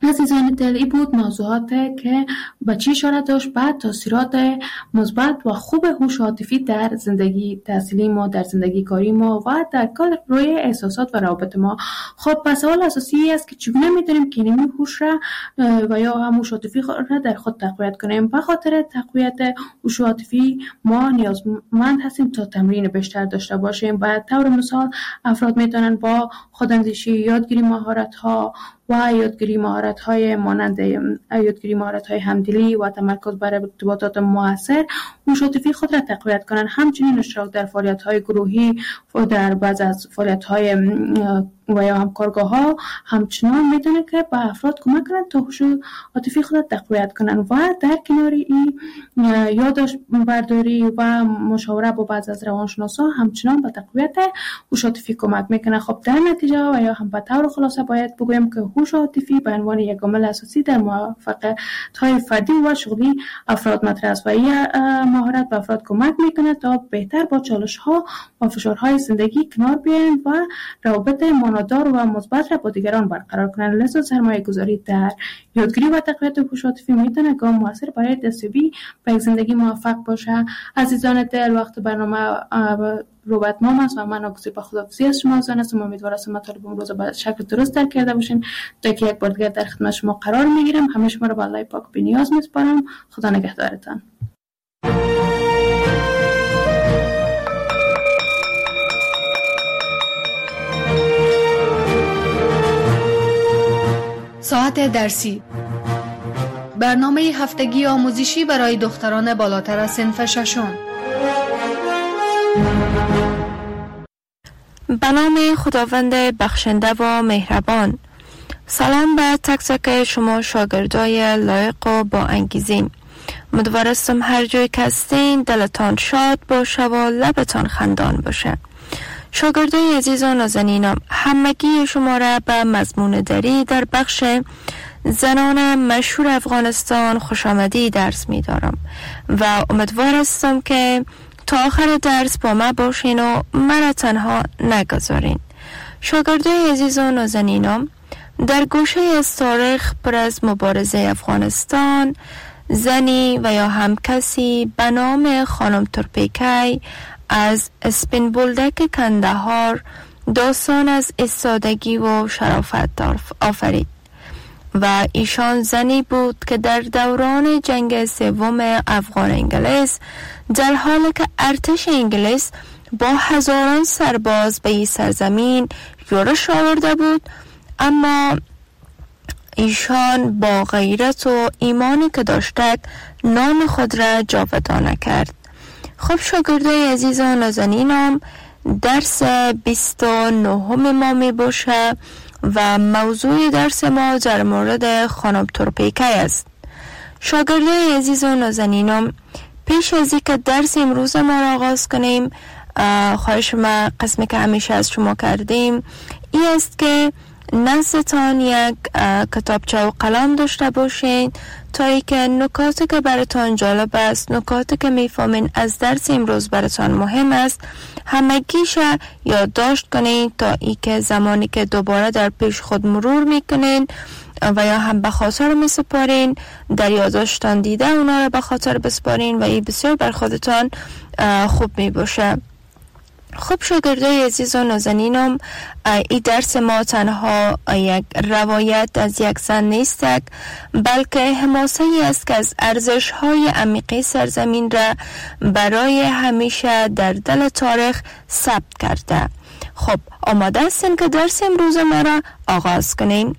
[SPEAKER 4] عزیزان دل، این بود موضوعات که به چی اشاره داشت بعد تاثیرات مثبت و خوب هوش عاطفی در زندگی تحصیلی ما، در زندگی کاری ما و در کل روی احساسات و روابط ما. خب پس سوال اساسی است که چگونه میتونیم که این هوش را و یا هم هوش عاطفی را در خود تقویت کنیم. به خاطر تقویت هوش عاطفی ما نیازمند هستیم تا تمرین بیشتر داشته باشیم. به طور مثال افراد میتونن با خوداندیشی، یادگیری مهارت ها و یادگیری مهارت های مانند یادگیری مهارت های همدلی و تمرکز بر ارتباطات مؤثر هوش عاطفی خود را تقویت کنند. همچنین اشتراک در فعالیت های گروهی و در بعض از فعالیت های و یا هم کارگاه ها همچنان میتونه که به افراد کمک کنند تا هوش عاطفی خود را تقویت کنند. و در کنار این یادداشت برداری و مشاوره با بعض از روانشناسا همچنان به تقویت هوش عاطفی کمک میکنه. خب در نتیجه و یا هم به طور خلاصه باید بگویم که هوش عاطفی به عنوان یک عامل اساسی در موفقیت‌های فردی و شغلی افراد مطرح است و این مهارت به افراد کمک میکنه تا بهتر با چالش‌ها و فشارهای زندگی کنار بیایند و روابط معنادار و مثبت را با دیگران برقرار کنند. لذا سرمایه‌گذاری در یادگیری و تقویت هوش عاطفی میتونه گام موثر برای دستیابی به یک زندگی موفق باشه. عزیزان دل، وقت برنامه رو به اتمام است و من آگوزی به خداحافظی از شما آذان هستم. امیدوارم مطالب امروز به شکل درست درک کرده باشین. تا که یک بار دیگر در خدمت شما قرار میگیرم. همه شما رو به الله پاک بی‌نیاز میسپارم. خدا نگهدارتان.
[SPEAKER 2] ساعت درسی، برنامه هفتگی آموزشی برای دختران بالاتر از صنف ششم.
[SPEAKER 3] به نام خداوند بخشنده و مهربان. سلام به تک تک شما شاگردای لایق و با انگیزه. امیدوارم هر جای که هستین دلتان شاد باشه و لبتان خندان باشه. شاگردای عزیز و نازنینم، همگی شما را به مضمون دری در بخش زنان مشهور افغانستان خوش آمدی درس می دارم و امیدوار هستم که تا آخر درس با ما باشین و مرا تنها نگذارین. شاگردای عزیز و نازنینم، در گوشه از تاریخ پر از مبارزه افغانستان، زنی و یا هم کسی به نام خانم تورپیکی از اسپین بولدک کندهار داستان از ایستادگی و شرافت آفرید و ایشان زنی بود که در دوران جنگ سوم افغان انگلیس در حالی که ارتش انگلیس با هزاران سرباز به این سرزمین یورش آورده بود، اما ایشان با غیرت و ایمانی که داشتند نام خود را جاودانه کرد. خب شاگردای عزیز و نازنینم، درس بیست و نهم ما می باشه و موضوع درس ما در مورد خانم تورپیکی است. شاگردای عزیز و نازنینم، پیش از اینکه درس امروز ما را آغاز کنیم، خواهش ما قسمی که همیشه از شما کردیم این است که نزدتان یک کتابچه و قلم داشته باشین تا ای که نکاتی که براتان جالب است، نکاتی که میفهمین از درس امروز براتان مهم است، همگیش یادداشت کنین تا ای که زمانی که دوباره در پیش خود مرور میکنین و یا هم به خاطر میسپارین، در یادداشتان دیده اونا را به خاطر بسپارین و این بسیار بر خودتان خوب می باشه. خب شاگردای عزیز و نازنینم، این درس ما تنها یک روایت از یک زن نیست، بلکه حماسه ای است که از ارزش های عمیقی سرزمین را برای همیشه در دل تاریخ ثبت کرده. خب آماده هستین که درس امروز ما را آغاز کنیم؟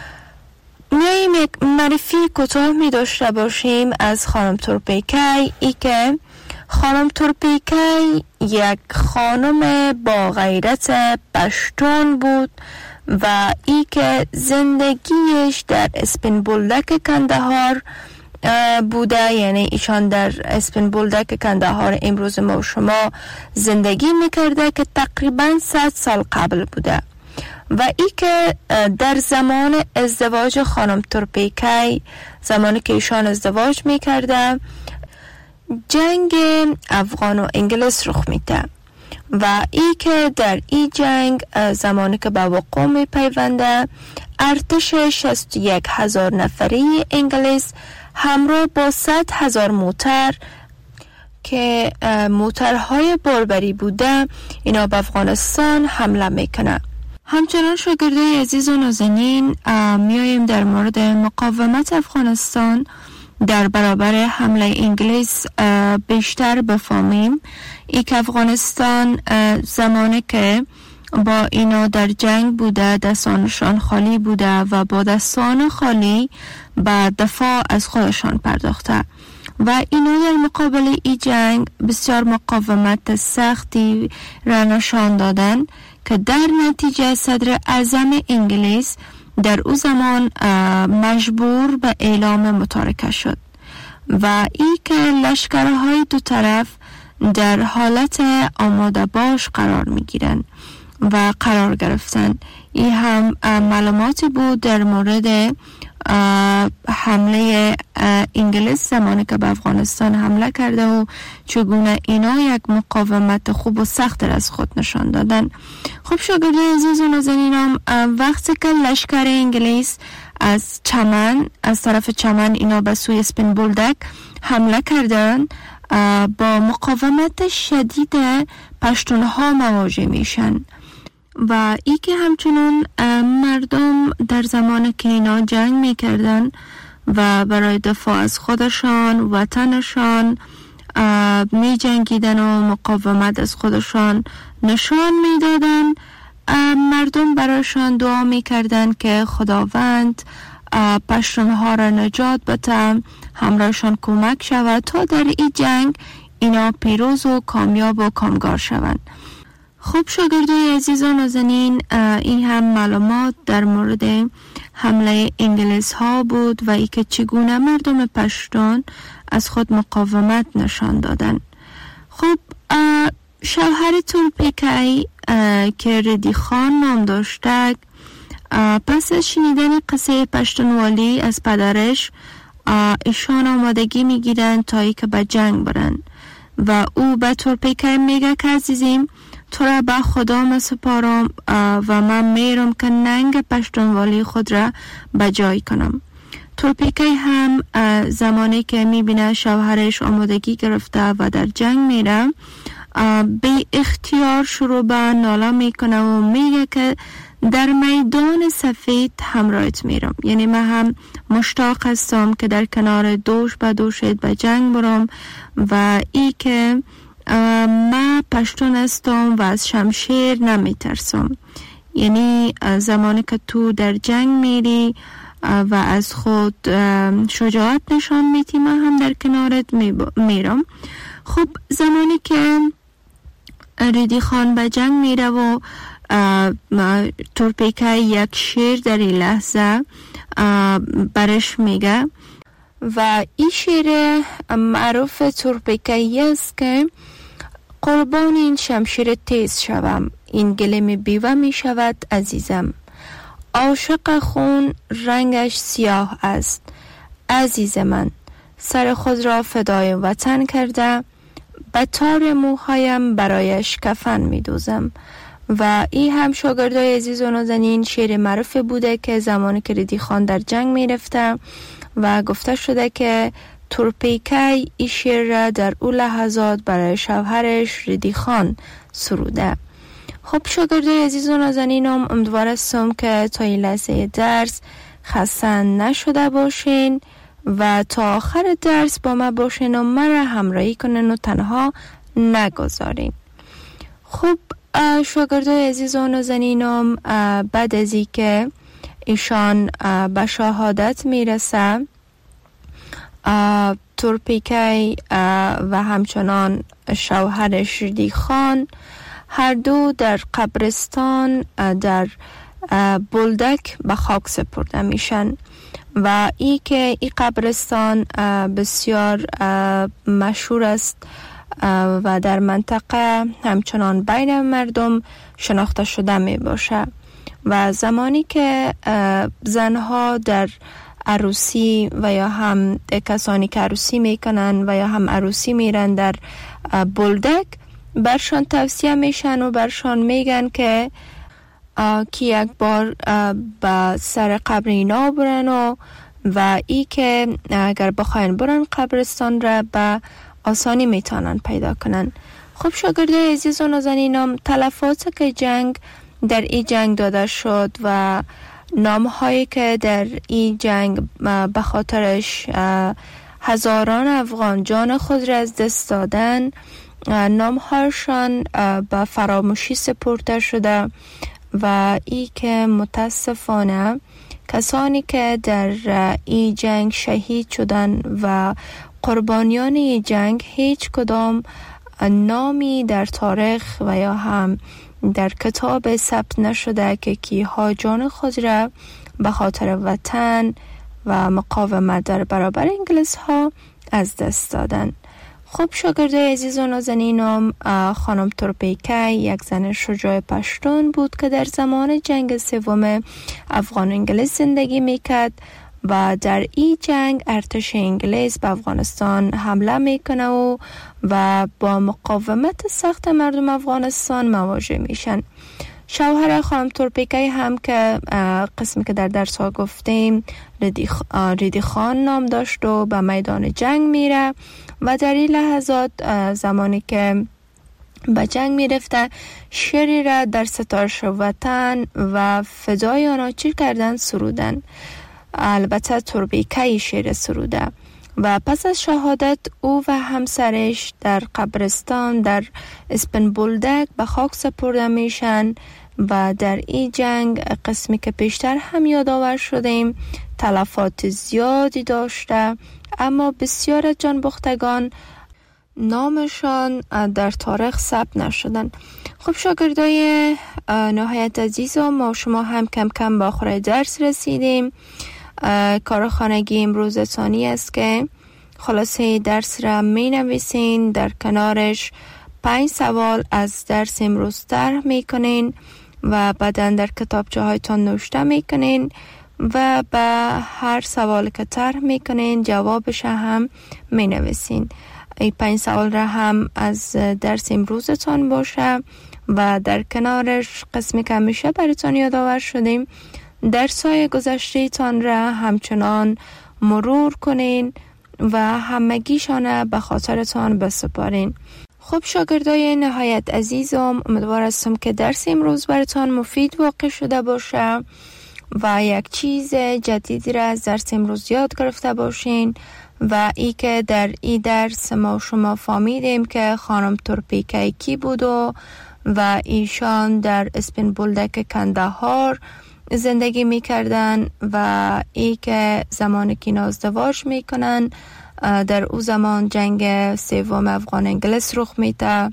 [SPEAKER 3] میاییم یک معرفی کوتاه می داشته باشیم از خانم تورپیکی. ای که خانم تورپیکی یک خانم با غیرت پشتون بود و ای که زندگیش در اسپین بولدک کندهار بوده، یعنی ایشان در اسپین بولدک کندهار امروز ما و شما زندگی میکرده که تقریبا صد سال قبل بوده و ای که در زمان ازدواج خانم تورپیکی، زمانی که ایشان ازدواج میکرده، جنگ افغان و انگلیس رخ میده و ای که در این جنگ زمانی که به وقوع می پیونده ارتش شصت و یک هزار نفری انگلیس همراه با صد هزار موتر که موترهای باربری بوده اینا به افغانستان حمله میکنه. همچنان شاگردای عزیز و نازنین میاییم در مورد مقاومت افغانستان در برابر حمله انگلیس بیشتر بفهمیم. ای که افغانستان زمانی که با اینا در جنگ بوده دستانشان خالی بوده و با دستان خالی به دفاع از خودشان پرداخته و اینا در مقابل ای جنگ بسیار مقاومت سختی را نشان دادن که در نتیجه صدر اعظم انگلیس در او زمان مجبور به اعلام متارکه شد و ای که لشکرهای دو طرف در حالت آماده باش قرار می گیرن و قرار گرفتن. این هم معلوماتی بود در مورد حمله انگلیس زمانی که به افغانستان حمله کرده و چگونه اینا یک مقاومت خوب و سخت از خود نشان دادن. خب شاگردان عزیز و نازنینم، وقتی که لشکر انگلیس از چمن از طرف چمن اینا به سوی اسپین بولدک حمله کردن با مقاومت شدید پشتونها مواجه میشن و ای که همچنان مردم در زمان که اینا جنگ میکردن و برای دفاع از خودشان وطنشان می جنگیدن و مقاومت از خودشان نشان میدادن، مردم برایشان دعا میکردن که خداوند پشتونها را نجات بده، همراهشان کمک شود تا در این جنگ اینا پیروز و کامیاب و کامگار شوند. خب شاگردای عزیز و نازنین، این هم معلومات در مورد حمله انگلیس ها بود و ای که چگونه مردم پشتون از خود مقاومت نشان دادن. خب شوهر تورپیکی که ردی خان نام داشته، پس از شنیدن قصه پشتونوالی از پدرش ایشان آمادگی میگیرن تا ای که به جنگ برن و او به تورپیکی میگه که عزیزیم تو را به خدا مسپارم و من میرم که ننگ پشتونوالی خود را بجای کنم. تورپیکی هم زمانی که میبینه شوهرش آمادگی گرفته و در جنگ میره به اختیار شروع به ناله میکنه و میگه که در میدان سفید همراهت میرم، یعنی من هم مشتاق هستم که در کنار دوش به دوشت به جنگ برم و ای که من پشتون هستم و از شمشیر نمی ترسم. یعنی زمانی که تو در جنگ میری و از خود شجاعت نشان میدی من هم در کنارت میرم. خب زمانی که ردی خان به جنگ میره و تورپیکی یک شعر در این لحظه برش میگه و این شعر معروف تورپیکی است که قربان این شمشیر تیز شوم، این گلیم بیوه می شود عزیزم، عاشق خون رنگش سیاه است، عزیز من سر خود را فدای وطن کرده، به تار موهایم برایش کفن می دوزم. و این هم شاگردای عزیز و نازنین شعر معروف بوده که زمانی که ردی خان در جنگ می رفته و گفته شده که تورپیکی این شعر را در اون لحظات برای شوهرش ردی خان سروده. خب شاگردای عزیز و نازنینم، امیدوار هستم که تا این لحظه درس خسته نشده باشین و تا آخر درس با ما باشین و مرا همراهی کنین و تنها نگذارین. خب شاگردای عزیز و نازنینم، بعد از این که ایشان به شهادت میرسه، تورپیکی و همچنان شوهرش ردی خان هر دو در قبرستان در بولدک به خاک سپرده میشن و ای که این قبرستان بسیار مشهور است و در منطقه همچنان بین مردم شناخته شده می باشه و زمانی که زنها در عروسی و یا هم کسانی که عروسی میکنن و یا هم عروسی میرن در بولدک، برشان توصیه میشن و برشان میگن که که یک بار به سر قبر اینا برن و و ای که اگر بخواین برن قبرستان را به آسانی میتونن پیدا کنن. خب شاگردای عزیز و نازنینم، تلفات که جنگ در این جنگ داده شد و نام هایی که در این جنگ به خاطرش هزاران افغان جان خود را از دست دادن، نام هایشان به فراموشی سپرده شده و ای که متاسفانه کسانی که در این جنگ شهید شدن و قربانیان این جنگ هیچ کدام نامی در تاریخ و یا هم در کتاب ثبت نشده که کیها جان خود را به خاطر وطن و مقاومت در برابر انگلیس ها از دست دادن. خب شاگردای عزیز و نازنینم، خانم تورپیکی یک زن شجاع پشتون بود که در زمان جنگ سوم افغان انگلیس زندگی میکرد و در این جنگ ارتش انگلیس به افغانستان حمله میکنه و و با مقاومت سخت مردم افغانستان مواجه میشن. شوهر خانم تورپیکی هم که قسمی که در درس ها گفتیم ریدی خان نام داشت و به میدان جنگ میره و در این لحظات زمانی که به جنگ میرفته شعری را در ستایش وطن و فدای آنها چی کردن سرودن. البته تورپیکی شعر سروده و پس از شهادت او و همسرش در قبرستان در اسپن بولدک به خاک سپرده میشن و در این جنگ قسمی که پیشتر هم یادآور شدیم تلفات زیادی داشته، اما بسیار جانباختگان نامشان در تاریخ ثبت نشدن. خب شاگردای نهایت عزیزم، ما شما هم کم کم به آخر درس رسیدیم. کار خانگی امروز ثانی است که خلاصه درس را می نویسین، در کنارش پنج سوال از درس امروز طرح می کنین و بعداً در کتابچه هایتان نوشته می کنین و به هر سوال که طرح می کنین جوابش هم می نویسین. این پنج سوال را هم از درس امروزتان باشه و در کنارش قسمی که همیشه براتان یادآور شدیم درس‌های گذشته تان را همچنان مرور کنین و همگیشان به خاطرتان بسپارین. خب شاگردای نهایت عزیزم، امیدوار هستم که درس امروز براتان مفید واقع شده باشه و یک چیز جدیدی را از درس امروز یاد گرفته باشین و ای که در این درس ما شما فهمیدیم که خانم تورپیکی کی بود و و ایشان در اسپن بولدک کندهار زندگی میکردن و ای که زمانی که ازدواج میکنن در او زمان جنگ سوم افغان انگلیس رخ میده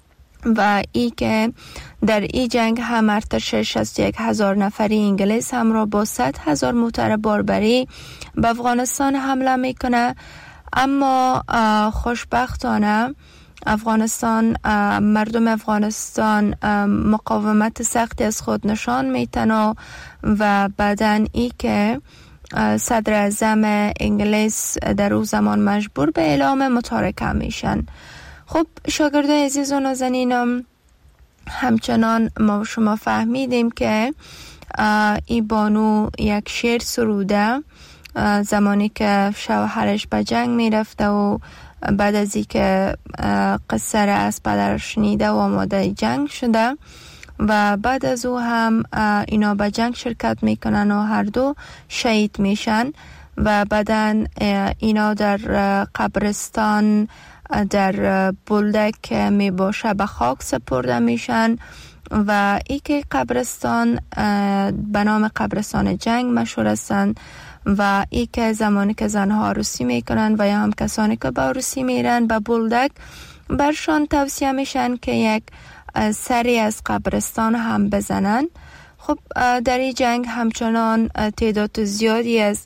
[SPEAKER 3] و ای که در این جنگ هم ارتش شصت و یک هزار نفری انگلیس همراه با صد هزار موتر باربری به افغانستان حمله میکنه. اما خوشبختانه افغانستان مردم افغانستان مقاومت سختی از خود نشان میتن و بعدن ای که صدر اعظم انگلیس در او زمان مجبور به اعلام متارکه میشن. خب شاگردان عزیز و نازنینم، همچنان ما شما فهمیدیم که ای بانو یک شعر سروده زمانی که شوهرش به جنگ میرفته و بعد از ای که قصه را از پدرش شنیده و آماده جنگ شده و بعد از او هم اینا به جنگ شرکت میکنن و هر دو شهید میشن و بعدن اینا در قبرستان در بولدک می باشه به خاک سپرده میشن و ای که قبرستان به نام قبرستان جنگ مشهور هستند و ای که زمانی که زنها عروسی میکنن و یا هم کسانی که به عروسی میرن به بولدک برشان توصیه میشن که یک سری از قبرستان هم بزنن. خب در این جنگ همچنان تعداد زیادی از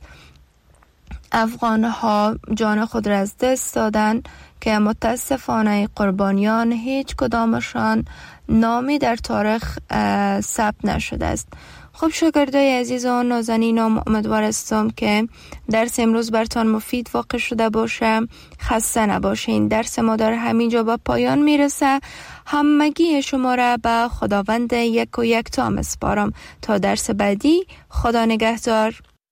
[SPEAKER 3] افغان ها جان خود را از دست دادن که متاسفانه قربانیان هیچ کدامشان نامی در تاریخ ثبت نشده است. خب شاگردای عزیز و نازنینم، امیدوار هستم که درس امروز برتان مفید واقع شده باشه. خسته نباشین. درس ما در همینجا به پایان میرسه. همگی شما را به خداوند یک و یک تا میسپارم تا درس بعدی. خدا نگهدار.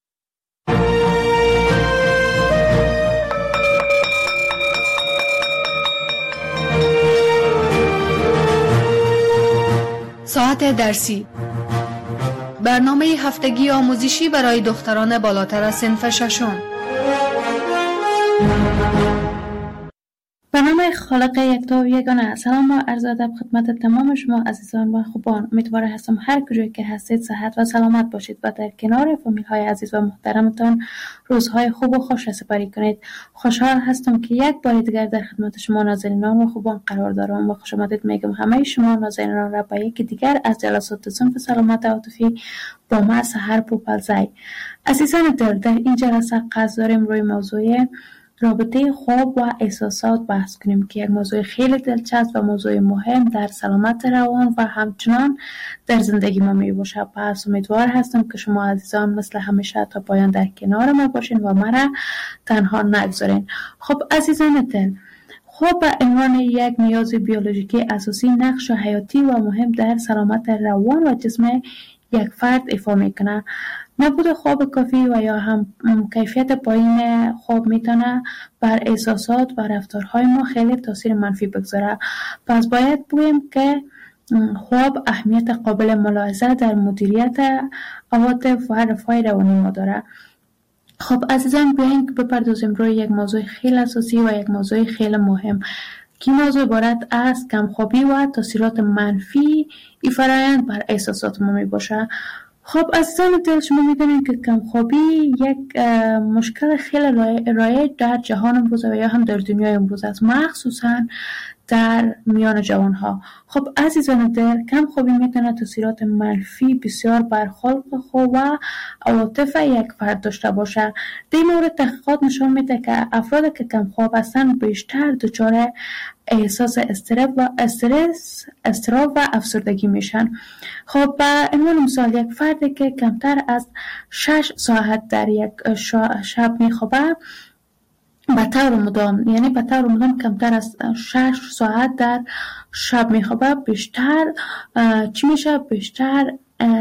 [SPEAKER 2] ساعت درسی، برنامه هفتگی آموزشی برای دختران بالاتر از صنف ششم.
[SPEAKER 4] برنامه خالق یکتا و یگانه. سلام و عرض ادب خدمت تمام شما عزیزان و خوبان. امیدوار هستم هر کجایی که هستید صحت و سلامت باشید و در کنار فامیل های عزیز و محترمتان روزهای خوب و خوش سپری کنید. خوشحال هستم که یک بار دیگر در خدمت شما نازنینان و خوبان قرار دارم و خوش آمدید میگم همه شما نازنینان را با یکی دیگر از جلسات صنف سلامت عاطفی با ما سحر پوپلزی. عزیزان دل، در این جلسه قصد داریم روی موضوع رابطه خواب و احساسات بحث کنیم که یک موضوع خیلی دلچسب و موضوع مهم در سلامت روان و همچنان در زندگی ما می باشه. پس امیدوار هستم که شما عزیزان مثل همیشه تا پایان در کنار ما باشین و مرا تنها نگذارین. خب عزیزان دل، خواب به عنوان یک نیاز بیولوژیکی اساسی نقش حیاتی و مهم در سلامت روان و جسم یک فرد ایفا میکنه. نبود خواب کافی و یا هم کیفیت پایین خواب میتونه بر احساسات و رفتارهای ما خیلی تاثیر منفی بگذاره. پس باید بگوییم که خواب اهمیت قابل ملاحظه در مدیریت عواطف و رفاه روانی ما داره. خب عزیزان، بیاین که بپردازیم روی یک موضوع خیلی اساسی و یک موضوع خیلی مهم که موضوع عبارت از کمخوابی و تاثیرات منفی این فرآیند بر احساسات ما می باشه. خب عزیزان دل، شما میدونید که کمخوابی یک مشکل خیلی رایج در جهان امروز و یا هم در دنیای امروز است، مخصوصا در میان جوانها. خب عزیزان دل، کمخوابی میتونه تاثیرات منفی بسیار بر خلق خود و عواطف یک فرد داشته باشه. در این مورد تحقیقات نشان میده که افرادی که کمخواب هستند بیشتر دچار احساس استرس و استرس، استراب و افسردگی میشن. خب به عنوان مثال، یک فردی که کمتر از شش ساعت در یک شب میخوابه به طور مدام، یعنی به طور مدام کمتر از شش ساعت در شب میخوابه، بیشتر چی میشه؟ بیشتر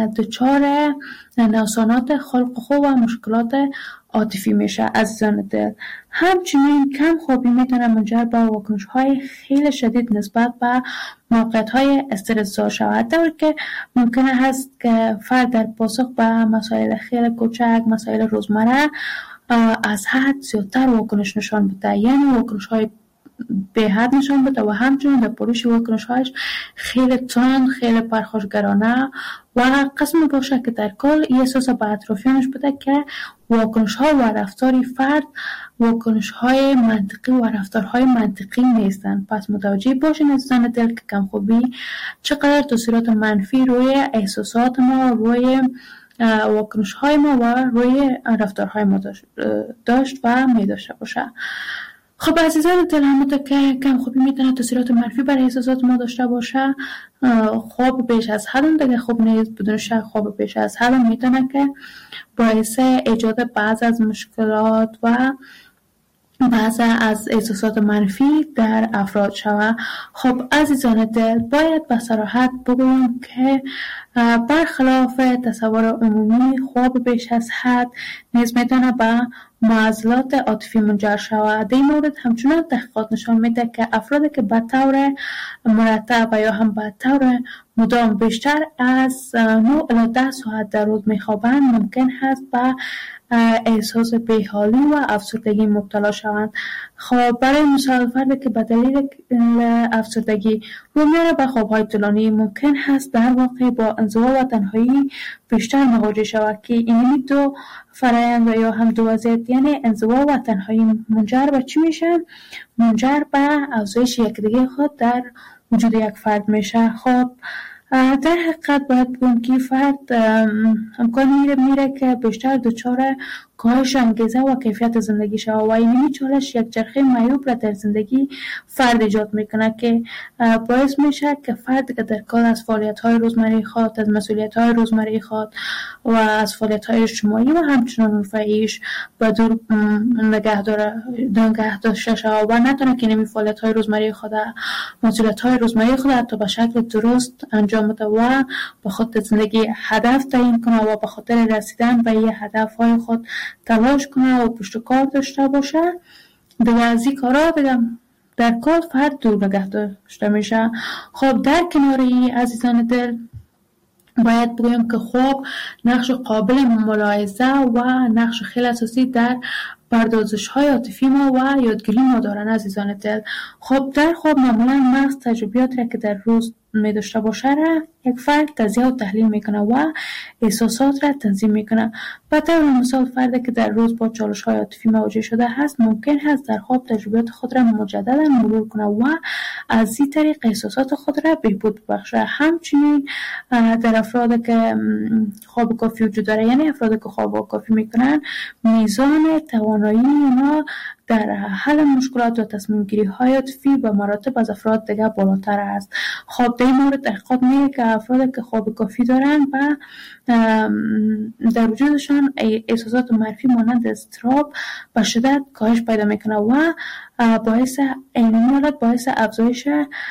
[SPEAKER 4] دچار نقصانات خلق خو و مشکلات عاطفی میشه. عزیزان دل، همچنین کم خوابی میتونه منجر به واکنش های خیلی شدید نسبت به موقعیت های استرس‌زا شود، در که ممکنه هست که فرد در پاسخ به مسائل خیلی کوچک، مسائل روزمره از حد زیادتر واکنش نشان بده، یعنی واکنش های به حد نشان بده و همچنین در پروش واکنش هایش خیلی تند، خیلی پرخاشگرانه و قسم باشه که در کل این احساس به اطرافیانش بده که واکنش ها و رفتاری فرد واکنش های منطقی و رفتارهای منطقی نیستن. پس متوجه باشین عزیزان دل که کمخوابی چقدر تاثیرات منفی روی احساسات ما، روی واکنش های ما و روی رفتارهای ما داشت و می داشته باشه. خب عزیزان دل، همونطور که کمخوابی میتونه تاثیرات منفی بر احساسات ما داشته باشه، خواب بیش از حد هم دیگه خوب نیست. بدون شک خواب بیش از حد هم میتونه که باعث ایجاد بعض از مشکلات و بعض از احساسات منفی در افراد شود. خب عزیزان دل، باید به صراحت بگویم که برخلاف تصور عمومی خواب بیش از حد نیز میتونه به معضلات عاطفی منجر شود. در این مورد همچنان تحقیقات نشان میده که افرادی که به طور مرتب و یا هم به طور مدام بیشتر از نه الی ده ساعت در روز میخوابند ممکن هست به احساس بیحالی و افسردگی مبتلا شوند. خب برای مثال، فردی که به دلیل افسردگی رو میاره به خوابهای طولانی ممکن هست در واقع با انزوا و تنهایی بیشتر مواجه شود که این دو فرآیند و یا هم دو وضعیت، یعنی انزوا و تنهایی، منجر به چی میشن؟ منجر به افزایش یکدیگه خود در وجود یک فرد میشه. خب در حقیقت باید بگم که فرد امکان میره میره که بیشتر دچار کاهش انگیزه و کیفیت زندگی شود و این چالش یک چرخه معیوب را در زندگی فرد ایجاد میکنه که باعث میشه که فرد که در کار از فعالیت‌های روزمره خود، از مسئولیت‌های روزمره خود و از فعالیت‌های اجتماعی و همچنان رفاهیش به دور نگه داره نگه داشته شود و نتونه که نمی فعالیت‌های روزمره خود، مسئولیت‌های روزمره خود حتی به شکل درست انجام بده و به خود زندگی هدف تعیین کنه و به خاطر رسیدن به این هدف‌های خود تلاش کنه و پشت کار داشته باشه. دیگه از این کارا دیگه در کار فرد دور نگه داشته میشه. خب در کنار این عزیزان دل باید بگویم که خواب نقش قابل ملاحظه و نقش خیلی اساسی در پردازش های عاطفی ما و یادگیری ما دارن عزیزان دل. خب در خواب معمولا مغز تجربیات را که در روز می داشته باشه را یک فرد تجزیه و تحلیل میکنه و احساسات را تنظیم میکنه. به طور مثال فردی که در روز با چالش های عاطفی مواجه شده هست ممکن هست در خواب تجربیات خود را مجددا مرور کنه و از این طریق احساسات خود را بهبود ببخشه. همچنین در افرادی که خواب کافی وجود داره، یعنی افرادی که خواب کافی میکنن، میزان توانایی اونا در حل مشکلات و تصمیم گیری های عاطفی به مراتب از افراد دیگه بالاتر است. خب در این مورد تحقیقات میگه که افرادی که خواب کافی دارن و در وجودشان احساسات منفی مانند اضطراب به شدت کاهش پیدا میکنه و باعث این حالت باعث افزایش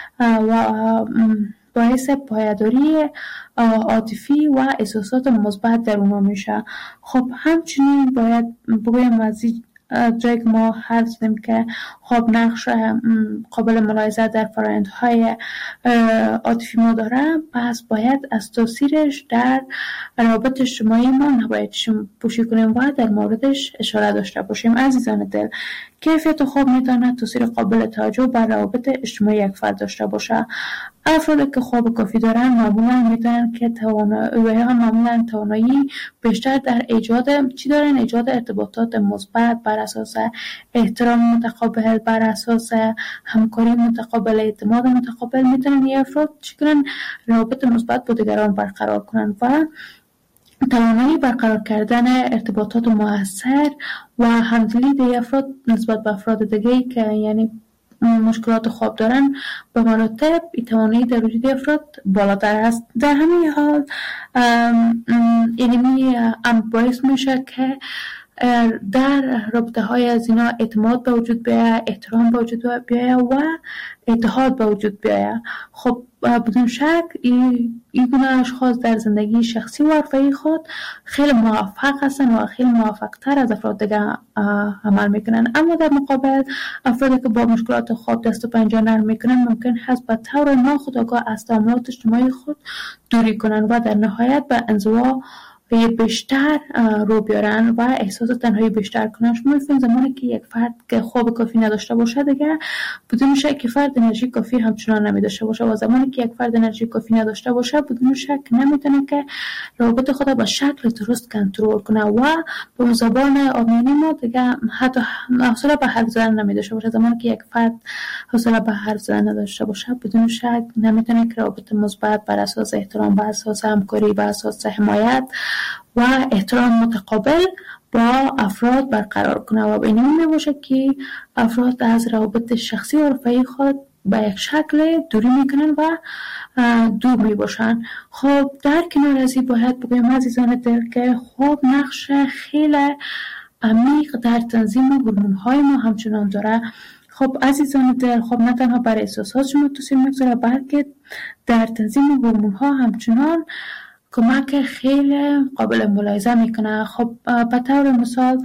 [SPEAKER 4] و باعث پایداری عاطفی و احساسات مثبت در اونها میشه. خب همچنین باید بگویم از جایی که ما حرف زدیم که خواب نقش قابل ملاحظه در فرآیندهای عاطفی ما داره، پس باید از تاثیرش در روابط اجتماعی ما نباید پوشی کنیم و در موردش اشاره داشته باشیم. عزیزان دل، کیفیت خواب میتونه تاثیر قابل توجه بر روابط اجتماعی یک فرد داشته باشه. افرادی که خواب کافی دارن معمولا میتونن که توانایی معمولا توانایی بیشتر در ایجاد چی دارن ایجاد ارتباطات مثبت بر اساس احترام متقابل، بر اساس همکاری متقابل، اعتماد متقابل میتونن این افراد چی کنن روابط مثبت با دیگران برقرار کنن و توانایی برقرار کردن ارتباطات مؤثر و همدلی دیگه افراد نسبت به افراد دیگه که یعنی مشکلات خواب دارن به مراتب توانایی در وجود افراد بالاتر است. در همین حال اینمی هم باعث میشه که در رابطه های از اینا اعتماد به وجود بیاید، احترام به وجود بیاید و اتحاد به وجود بیاید. خب بدون شک این گونه اشخاص در زندگی شخصی و عرفی خود خیلی موفق هستن و خیلی موفق تر از افراد دیگه عمل میکنن. اما در مقابل افرادی که با مشکلات خواب دست و پنجه نرم میکنن ممکن هست به طور ناخودآگاه از تعاملات اجتماعی خود دوری کنن و در نهایت به انزوا بیشتر رو بیارن و احساس تنهایی بیشتر کنن. شما می‌فهمید زمانی که یک فرد که خواب کافی نداشته باشه دیگه بدون شک که فرد انرژی کافی همچنان نمی‌داشته باشه و زمانی که یک فرد انرژی کافی نداشته باشه بدون شک نمیتونه که روابط خود به شکل درست کنترل کنه و به زبان عامیانه ما دیگه حتی حوصله به حرف زدن نمی‌داشته باشه. زمانی که یک فرد حوصله به حرف زدن نداشته باشه بدون شک نمیتونه که روابط مثبت بر اساس احترام، بر اساس همکاری، بر اساس حمایت و احترام متقابل با افراد برقرار کنه و به این میباشه که افراد از روابط شخصی و رفاهی خود به یک شکل دوری میکنن و دور میباشن. خب در کنار از این باید بگویم عزیزان دل که خواب نقش خیلی عمیق در تنظیم هورمون‌های ما همچنان داره. خب عزیزان دل، خب نه تنها بر احساسات شما تاثیر میگذاره بلکه در تنظیم هورمون‌ها همچنان کمک خیلی قابل ملاحظه میکنه. خب به طور مثال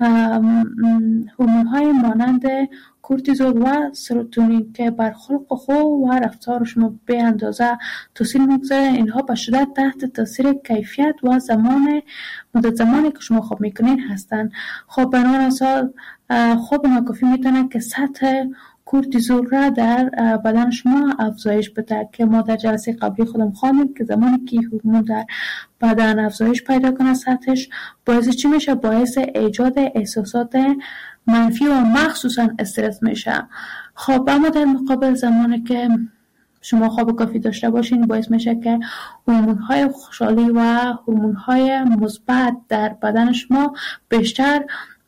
[SPEAKER 4] هورمون‌های مانند کورتیزول و سروتونین که بر خلق خو و رفتار شما به اندازه تاثیر میگذاره، اینها به شدت تحت تاثیر کیفیت و زمان مدت زمانی که شما خواب میکنین هستن. خب بنابراین مثال خواب ناکافی میتونه که سطح کورتیزول را در بدن شما افزایش بده که ما در جلسه قبلی خودم خواندیم که زمانی که هورمون در بدن افزایش پیدا کنه سطحش باعث چی میشه؟ باعث ایجاد احساسات منفی و مخصوصا استرس میشه. خب اما در مقابل زمانی که شما خواب کافی داشته باشین باعث میشه که هورمون‌های خوشحالی و هورمون‌های مثبت در بدن شما بیشتر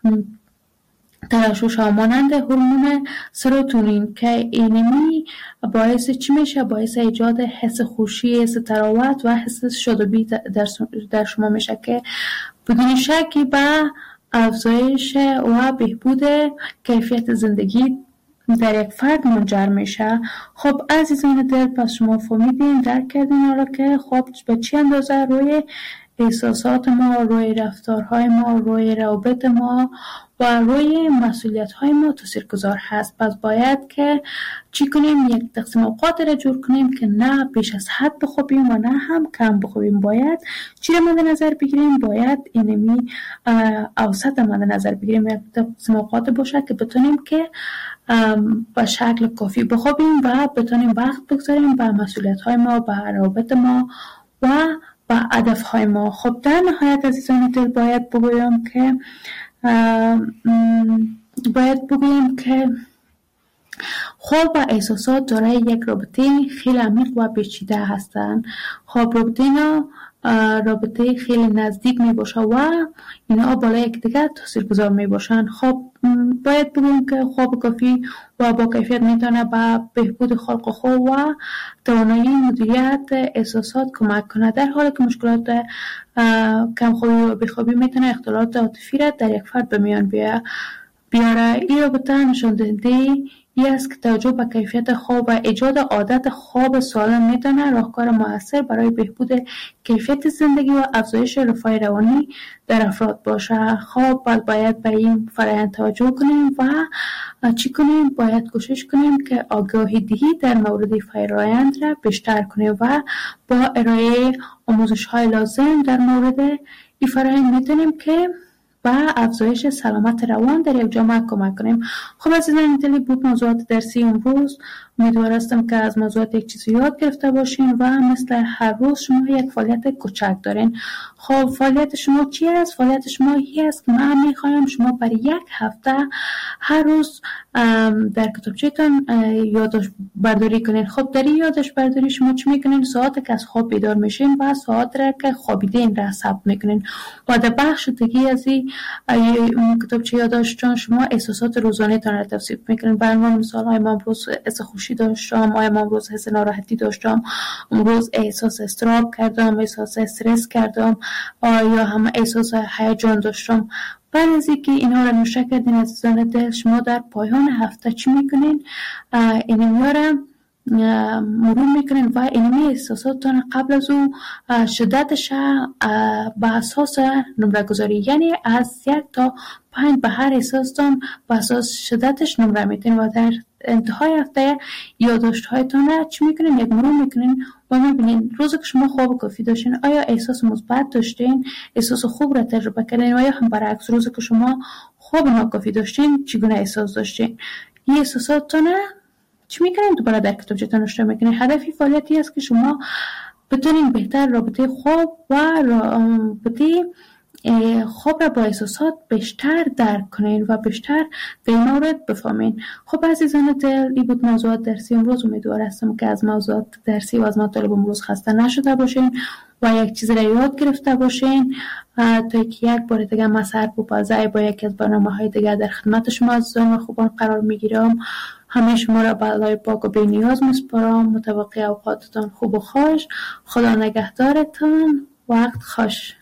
[SPEAKER 4] ترشح شه، مانند هورمون سروتونین که اینمی باعث چی میشه؟ باعث ایجاد حس خوشی، حس تراوت و حس شادابی در در شما میشه که بدون شکی به افزایش و بهبود کیفیت زندگی در یک فرد منجر میشه. خب عزیزان دل، پس شما فهمیدین، درک کردین حالا که خب به چی اندازه روی احساسات ما، روی رفتارهای ما، روی روابط ما و روی مسئولیت‌های ما تاثیرگذار هست. پس باید که چی کنیم؟ یک تقسیم اوقات را جور کنیم که نه بیش از حد بخوابیم و نه هم کم بخوابیم. باید چی را مد نظر بگیریم؟ باید اینمی اوسط مد نظر بگیریم. یک تقسیم اوقات باشه که بتونیم که به شکل کافی بخوابیم و بتونیم وقت بگذاریم به مسئولیت‌های ما، به روابط ما و به هدف‌های ما. خب در نهایت عزیزان دل باید بگویم که باید بگویم که خواب و احساسات دارای یک رابطه خیلی عمیق و پیچیده هستند. خب رابطه اینا رابطه خیلی نزدیک می باشه و اینا بالای یکدیگر تاثیرگذار می باشن. خب باید بگویم که خواب کافی و با کیفیت میتونه به بهبود خلق و خو و توانایی مدیریت احساسات کمک کنه، در حالی که مشکلات کمخوابی و بیخوابی میتونه اختلالات عاطفی را در یک فرد به میان بیاره. این رابطه نشان دهنده ای است که توجه به کیفیت خواب و ایجاد عادت خواب سالم میتونه راهکار موثر برای بهبود کیفیت زندگی و افزایش رفاه روانی در افراد باشه. خب باید به این فرآیند توجه کنیم و چی کنیم؟ باید کوشش کنیم که آگاهی دهی در مورد فرآیند را بیشتر کنیم و با ارائه آموزش های لازم در مورد این فرآیند میتونیم که با افزایش سلامت روان در یک جامعه کمک کنیم. خب عزیزان دلی بود موضوعات درسی امروز. امیدوار هستم که از موضوعات یک چیزی یاد گرفته باشین و مثل هر روز شما یک فعالیت کوچک دارین. خب فعالیت شما چی است؟ فعالیت شما این است که من میخوایم شما برای یک هفته هر روز در کتابچه‌تان یادداشت برداری کنین. خب در این یادداشت برداری شما چی میکنین؟ ساعتی که از خواب بیدار میشین و ساعت را که خوابیدین را ثبت میکنین و در بخش دیگه از این کتابچه یادداشتتان شما احساسات روزانه تان را توصیف میکنین. به عنوان مثال های من امروز حس خوشی داشتم، آیا من امروز حس ناراحتی داشتم، امروز احساس اضطراب کردم، احساس استرس کردم، یا هم احساس هیجان داشتم. بعد از اینکه اینا رو نوشته کردین عزیزان دل، شما در پایان هفته چی میکنین؟ اینا رو مرور میکنین و اینمی احساساتتان قبل از او شدتش به اساس نمره گذاری، یعنی از یک تا پنج به هر احساستان به اساس شدتش نمره میتین و در انتهای هفته یادداشت هایتان را چی میکنین؟ یک مرور میکنین و میبینین روزی که شما خواب کافی داشتین آیا احساس مثبت داشتین، احساس خوب را تجربه کردین، و یا هم برعکس روزی که شما خواب ناکافی داشتین چگونه احساس داشتین. این احساساتتان چی میکنین؟ دوباره در کتابچه‌تان نوشته میکنین. هدفی فعالیتی است که شما بتونین بهتر رابطه خواب و رابطه خواب را با احساسات بیشتر درک کنین و بیشتر در این مورد بفهمین. خب عزیزان دل، این بود موضوعات درسی امروز. امیدوار هستم که از موضوعات درسی و از مطالب امروز خسته نشده باشین و یک چیز را یاد گرفته باشین تا که یک بار دیگه من سرپوپازه با یکی از برنامه‌های دیگه در خدمت شما عزیزان و خوبان قرار میگیرم. همه شما را به الله پاک و بی نیاز میسپارم. متوقع اوقاتتان خوب و خوش. خدا نگهدارتان. وقت خوش.